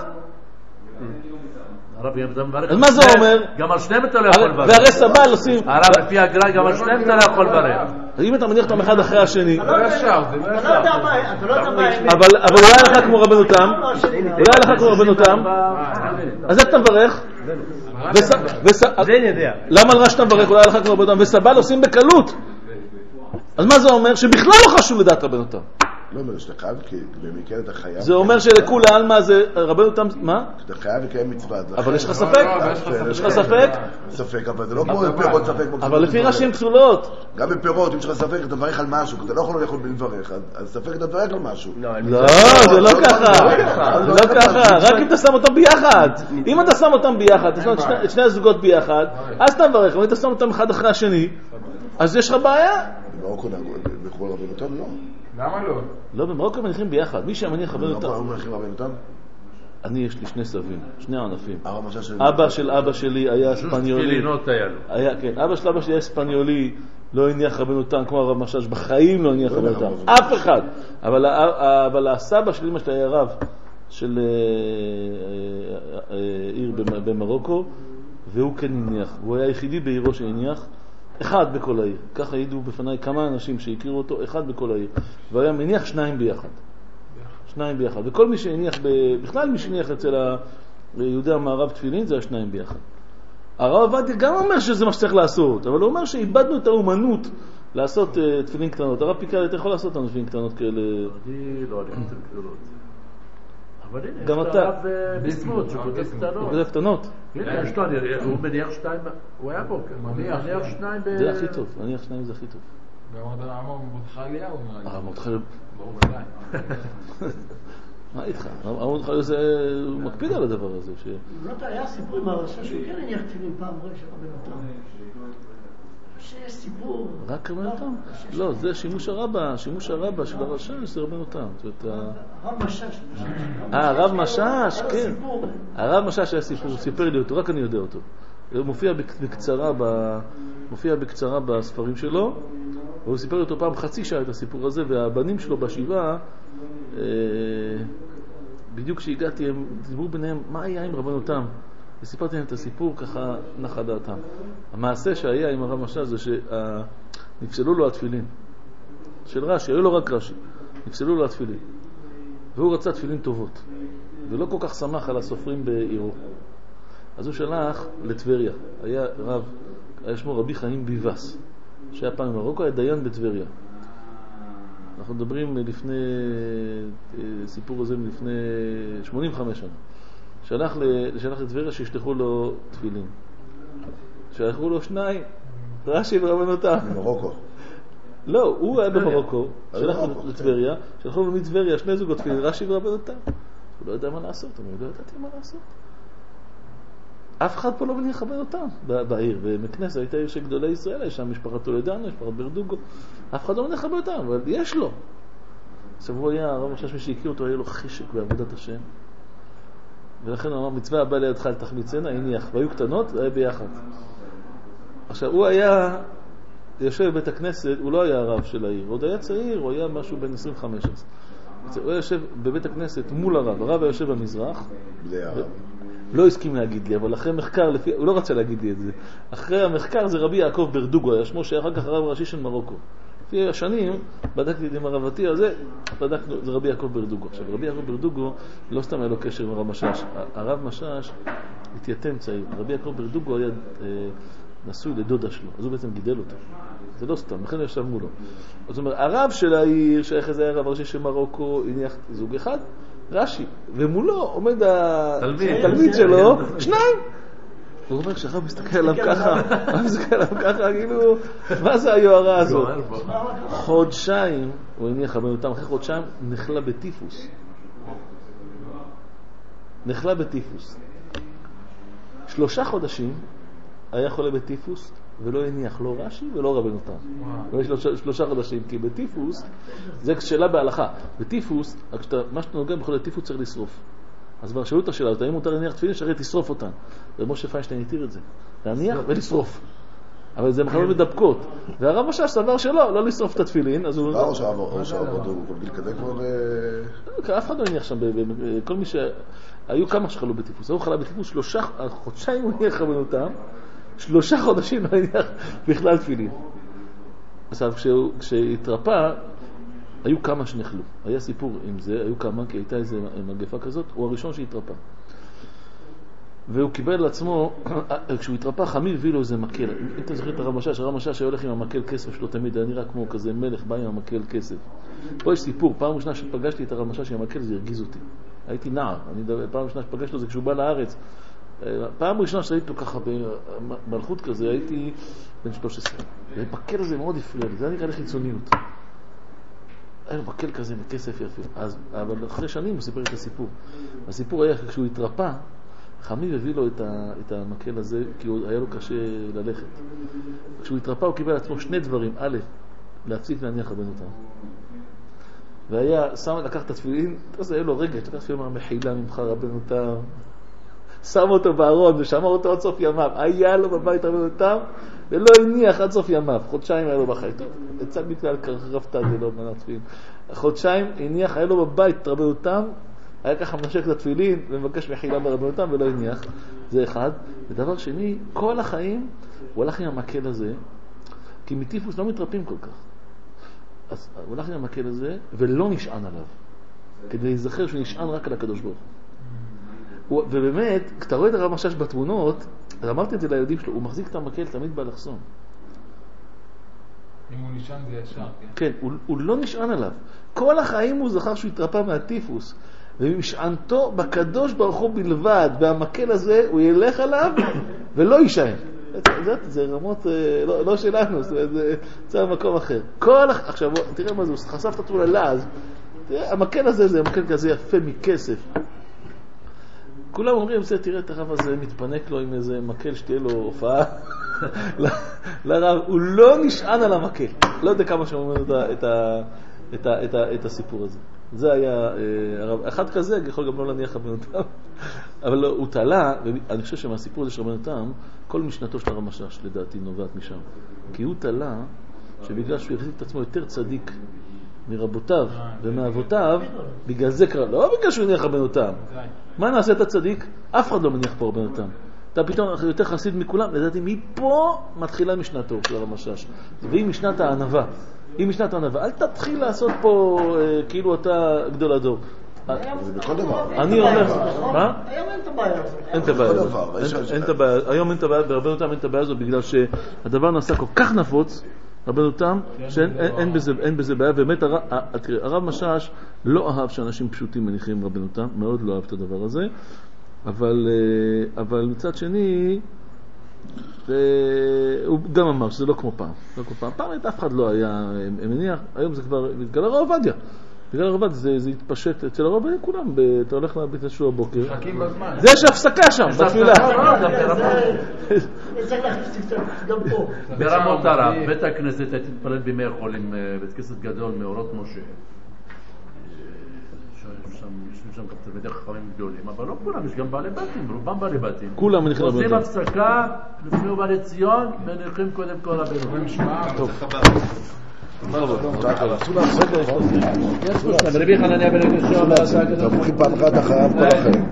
הרב, אם אתה מברך... אז מה זה אומר? גם על שניהם אתה לא יכול לברך. והרי סבל עושים... הרב, לפי הגר"א, גם על שניהם אתה לא יכול לברך. אם אתה מניח אותם אחד אחרי השני... זה לא ישר, זה לא אתה לא ישר. יודע מה, אתה לא יודע מה האמת. אבל אבל אולי לך כמו רבנותם, אולי לך כמו רבנותם, אז איך אתה מברך? וס- וס- למה על רש"י אתה מברך? אולי לך כמו רבנותם, וסבל עושים בקלות. אז מה זה אומר? שבכלל לא חשוב לדעת רבנותם. לא אומר שאתה חייב, כי במקרה אתה חייב. זה אומר שלכול העלמא זה רבנותם, מה? אתה חייב לקיים מצווה. זה אבל אחרת. יש לך ספק? יש לך ספק? ספק, אבל זה לא כמו בפירות ספק. כמו אבל לפי בפירות. רש"י הן פסולות. גם בפירות, אם יש לך ספק, אתה מברך על משהו, כי אתה לא יכול לאכול בלי לברך, אז- אז ספק אתה מברך על משהו. לא, זה לא ככה. זה לא ככה. רק אם אתה שם אותם ביחד. אם אתה שם אותם ביחד, אתה שם את שני- את שני הזוגות ביחד, אז אתה מברך. אבל אם אתה שם אותם אחד אחרי השני, אז יש לך בעיה. במרוקו נהגו, בכל רבנותם לא. למה לא? לא, במרוקו מניחים ביחד. מי שמניח רבנותם... במרוקו היו מניחים רבנותם? אני, יש לי שני סבים, שני ענפים. הרב משל של... אבא של אבא שלי היה ספניולי. תפילינות היה לו. היה, כן. אבא של אבא שלי היה ספניולי, לא הניח רבנותם כמו הרב משש, בחיים לא הניח רבנותם. אף אחד. אבל ה- אבל הסבא של אמא שלי היה רב של אה, אה, אה, עיר במ- במרוקו, והוא כן הניח. הוא היה היחידי בעירו שהניח. אחד בכל העיר. ככה העידו בפניי כמה אנשים שהכירו אותו, אחד בכל העיר. והוא היה מניח שניים ביחד. שניים ביחד. וכל מי שהניח, ב... בכלל מי שהניח אצל היהודי המערב תפילין, זה השניים ביחד. הרב עובדיה גם אומר שזה מה שצריך לעשות, אבל הוא אומר שאיבדנו את האומנות לעשות uh, תפילין קטנות. הרב פיקאלי, אתה יכול לעשות לנו תפילין קטנות כאלה? אני לא, אני יותר גדולות. אבל הנה, גם יש אתה. הרב ביסמוט שכותב קטנות. כזה קטנות. הנה, יש לו, אני- הוא מניח שתיים, הוא היה פה, הוא מניח, מניח כן. שניים ב... זה הכי טוב, נניח שניים זה הכי טוב. ואמר מרדכי אליהו. נראה לי. הרב מרדכי, ברור ודאי. מה איתך? הרב מרדכי זה, הוא מקפיד על הדבר הזה. ש... לא יודע, היה סיפור עם הרשע שהוא כן הניח תפילין פעם רואה של רבנותם. שיש סיפור. רק רבנותם? לא, זה שימוש הרבה, שימוש הרבה של הרשע זה רבנותם. זאת אומרת, הרב משש. אה, הרב משש, כן. סיפור. הרב משש היה סיפור, הוא סיפר לי אותו, רק אני יודע אותו. הוא מופיע בקצרה, ב... מופיע בקצרה בספרים שלו, והוא סיפר לי אותו פעם חצי שעה את הסיפור הזה, והבנים שלו בשבעה, אה, בדיוק כשהגעתי, הם דיברו ביניהם, מה היה עם רבנותם? וסיפרתי להם את הסיפור, ככה נחה דעתם. המעשה שהיה עם הרב משש זה שנפסלו לו התפילין. של רש"י, היו לו רק רש"י. נפסלו לו התפילין. והוא רצה תפילין טובות. ולא כל כך שמח על הסופרים בעירו. אז הוא שלח לטבריה. היה רב, היה שמו רבי חיים ביבס, שהיה פעם במרוקו, היה דיין בטבריה. אנחנו מדברים לפני, סיפור הזה מלפני שמונים וחמש שנה. שלח, שלח לטבריה שישלחו לו תפילין. שלחו לו שניים, רש"י ורבנותם. במרוקו. לא, הוא היה במרוקו, שלח לטבריה, שלחו לו מטבריה שני זוגות תפילין, רש"י ורבנותם. הוא לא יודע מה לעשות, אני לא ידעתי מה לעשות. אף אחד פה לא מניח רבנותם בעיר, ומכנסת הייתה עיר של גדולי ישראל, יש שם משפחת טולדנו, משפחת ברדוגו, אף אחד לא מניח רבנותם, אבל יש לו. עכשיו הוא היה, הרב משש מי שהכיר אותו, היה לו חשק בעבודת השם, ולכן הוא אמר, מצווה הבא לידך אל תחמיצנה, הניח, והיו קטנות, זה היה ביחד. עכשיו, הוא היה יושב בבית הכנסת, הוא לא היה הרב של העיר, הוא עוד היה צעיר, הוא היה משהו בין עשרים וחמש. הוא היה יושב בבית הכנסת מול הרב, הרב היה יושב במזרח. בלי הרב. לא הסכים להגיד לי, אבל אחרי מחקר, לפי, הוא לא רצה להגיד לי את זה. אחרי המחקר זה רבי יעקב ברדוגו, היה שמו שהיה אחר כך הרב ראשי של מרוקו. לפי השנים, בדקתי עם הרב עתי הזה, בדקנו, זה רבי יעקב ברדוגו. עכשיו, רבי יעקב ברדוגו לא סתם היה לו קשר עם הרב משש. הרב משש התייתם צעיר. רבי יעקב ברדוגו היה אה, נשוי לדודה שלו, אז הוא בעצם גידל אותו. זה לא סתם, לכן ישב מולו. זאת אומרת, הרב של העיר, שאיך זה היה הרב ראשי של מרוקו, הניח זוג אחד, רש"י, ומולו עומד התלמיד שלו, שניים. הוא אומר שהרב מסתכל עליו ככה, הרב מסתכל עליו ככה, כאילו, מה זה היוהרה הזאת? חודשיים, הוא הניח רבנותם, אחרי חודשיים נחלה בטיפוס. נחלה בטיפוס. שלושה חודשים היה חולה בטיפוס, ולא הניח לא רש"י ולא רבנותם. שלושה, שלושה חודשים, כי בטיפוס, זה שאלה בהלכה. בטיפוס, מה שאתה נוגע בחולה טיפוס צריך לשרוף. אז כבר שאלו את השאלה, האם מותר להניח תפילין, שהרי תשרוף אותן. ומשה פיינשטיין התיר את זה. להניח ולשרוף. אבל זה מחלות מדבקות. והרב משש סבר שלא, לא לשרוף את התפילין, אז הוא... מה ראש הרב? ראש הרב הוא כל גיל כזה כבר... אף אחד לא הניח שם, כל מי ש... היו כמה שחלו בטיפוס. הוא חלה בטיפוס שלושה, חודשיים הוא הניח רבנותם, שלושה חודשים לא הניח בכלל תפילין. עכשיו, כשהתרפא, היו כמה שנחלו. היה סיפור עם זה, היו כמה, כי הייתה איזו מגפה כזאת, הוא הראשון שהתרפא. והוא קיבל לעצמו, כשהוא התרפא, חמי הביא לו איזה מקל. אם אתם זוכרים את הרב משש, הרב משש היה הולך עם המקל כסף שלו תמיד, היה נראה כמו כזה מלך, בא עם המקל כסף. פה יש סיפור, פעם ראשונה שפגשתי את הרב משש עם המקל, זה הרגיז אותי. הייתי נער, אני דבר, פעם ראשונה שפגשתי לו זה כשהוא בא לארץ. פעם ראשונה שהייתי פה ככה במלכות כזה, הייתי בן שלוש עשרה. והמקל הזה מאוד הפריע לי, זה היה נראה לי חיצוניות. היה לו מקל כזה מכסף יפה. אז, אבל אחרי שנים הוא סיפר את הסיפור. הסיפור היה כשהוא התרפא, חמיב הביא לו את, ה, את המקל הזה, כי הוא, היה לו קשה ללכת. כשהוא התרפא הוא קיבל לעצמו שני דברים. א', להפסיק להניח רבנותם. והיה, שם, לקח את התפילין, אז היה לו רגע, לקח תפילין, אמר, מחילה ממך רבנותם. שם אותו בארון ושמר אותו עד סוף ימיו. היה לו בבית רבנותם, ולא הניח עד סוף ימיו. חודשיים היה לו בחיים. טוב, יצא מכלל קרבת, זה לא מנה תפילין. חודשיים הניח, היה לו בבית רבנותם, היה ככה מנשק את התפילין ומבקש מחילה ברבנותם ולא הניח. זה אחד. ודבר שני, כל החיים הוא הלך עם המקל הזה, כי מטיפוס לא מתרפים כל כך. אז הוא הלך עם המקל הזה ולא נשען עליו, כדי להיזכר שהוא נשען רק על הקדוש ברוך הוא. ובאמת, כשאתה רואה את הרב משש בתמונות, אז אמרתי את זה לילדים שלו, הוא מחזיק את המקל תמיד באלכסון. אם הוא נשען זה ישר, כן? כן, הוא, הוא לא נשען עליו. כל החיים הוא זכר שהוא התרפא מהטיפוס, ומשענתו בקדוש ברוך הוא בלבד, והמקל הזה הוא ילך עליו ולא יישען. זה, זה רמות לא, לא שלנו, זה, זה, זה המקום אחר. כל, עכשיו, תראה מה זה, הוא חשף את עצמו ללעז. תראה, המקל הזה זה המקל כזה יפה מכסף. כולם אומרים, זה, תראה את הרב הזה מתפנק לו עם איזה מקל שתהיה לו הופעה. לרב, הוא לא נשען על המקל. לא יודע כמה שאומרים את, את, את, את, את הסיפור הזה. זה היה, הרב, אחד כזה יכול גם לא להניח רבנותם. אבל לא, הוא תעלה, ואני חושב שמהסיפור הזה של רבנותם, כל משנתו של הרב משש לדעתי נובעת משם. כי הוא תעלה, שבגלל שהוא החזיק את עצמו יותר צדיק מרבותיו ומאבותיו, בגלל זה קרה, לא בגלל שהוא הניח רבנותם. מה נעשה את הצדיק? אף אחד לא מניח פה רבנותם. אתה פתאום יותר חסיד מכולם, לדעתי מפה מתחילה משנתו של הרב משש. והיא משנת הענבה. היא משנת הענבה. אל תתחיל לעשות פה אה, כאילו אתה גדול הדור. זה בכל דבר. אני אומר, מה? היום אין את הבעיה הזאת. אין את הבעיה הזאת. אין את הבעיה. היום אין את הבעיה, ברבנותם אין את הבעיה הזאת, בגלל שהדבר נעשה כל כך נפוץ, רבנותם, שאין בזה בעיה. באמת הרב משש לא אהב שאנשים פשוטים מניחים רבנותם, מאוד לא אהב את הדבר הזה. אבל, אבל מצד שני, הוא גם אמר שזה לא כמו פעם. לא כמו פעם. פעם אף אחד לא היה מניח, היום זה כבר, בגלל הרב עובדיה. בגלל הרב עובדיה זה, זה התפשט אצל הרב עובדיה כולם, אתה הולך לבית ישוע הבוקר. מחכים בזמן. זה יש הפסקה שם, בתפילה. זה צריך להכניס קצת גם פה. ברמות הרב, בית הכנסת הייתי מתפלל בימי חול עם בית כנסת גדול מאורות משה. שם יושבים שם גם תלמידי חכמים גדולים, אבל לא כולם, יש גם בעלי בתים, רובם בעלי בתים. כולם מניחים לבית. עושים הפסקה לפני ובא לציון, מניחים קודם כל רבנו. טוב. עשו להפסק, נכון? יש פה שם, רבי חנניה בן הקשר, אתם הולכים פעם אחת אחריו כל החיים.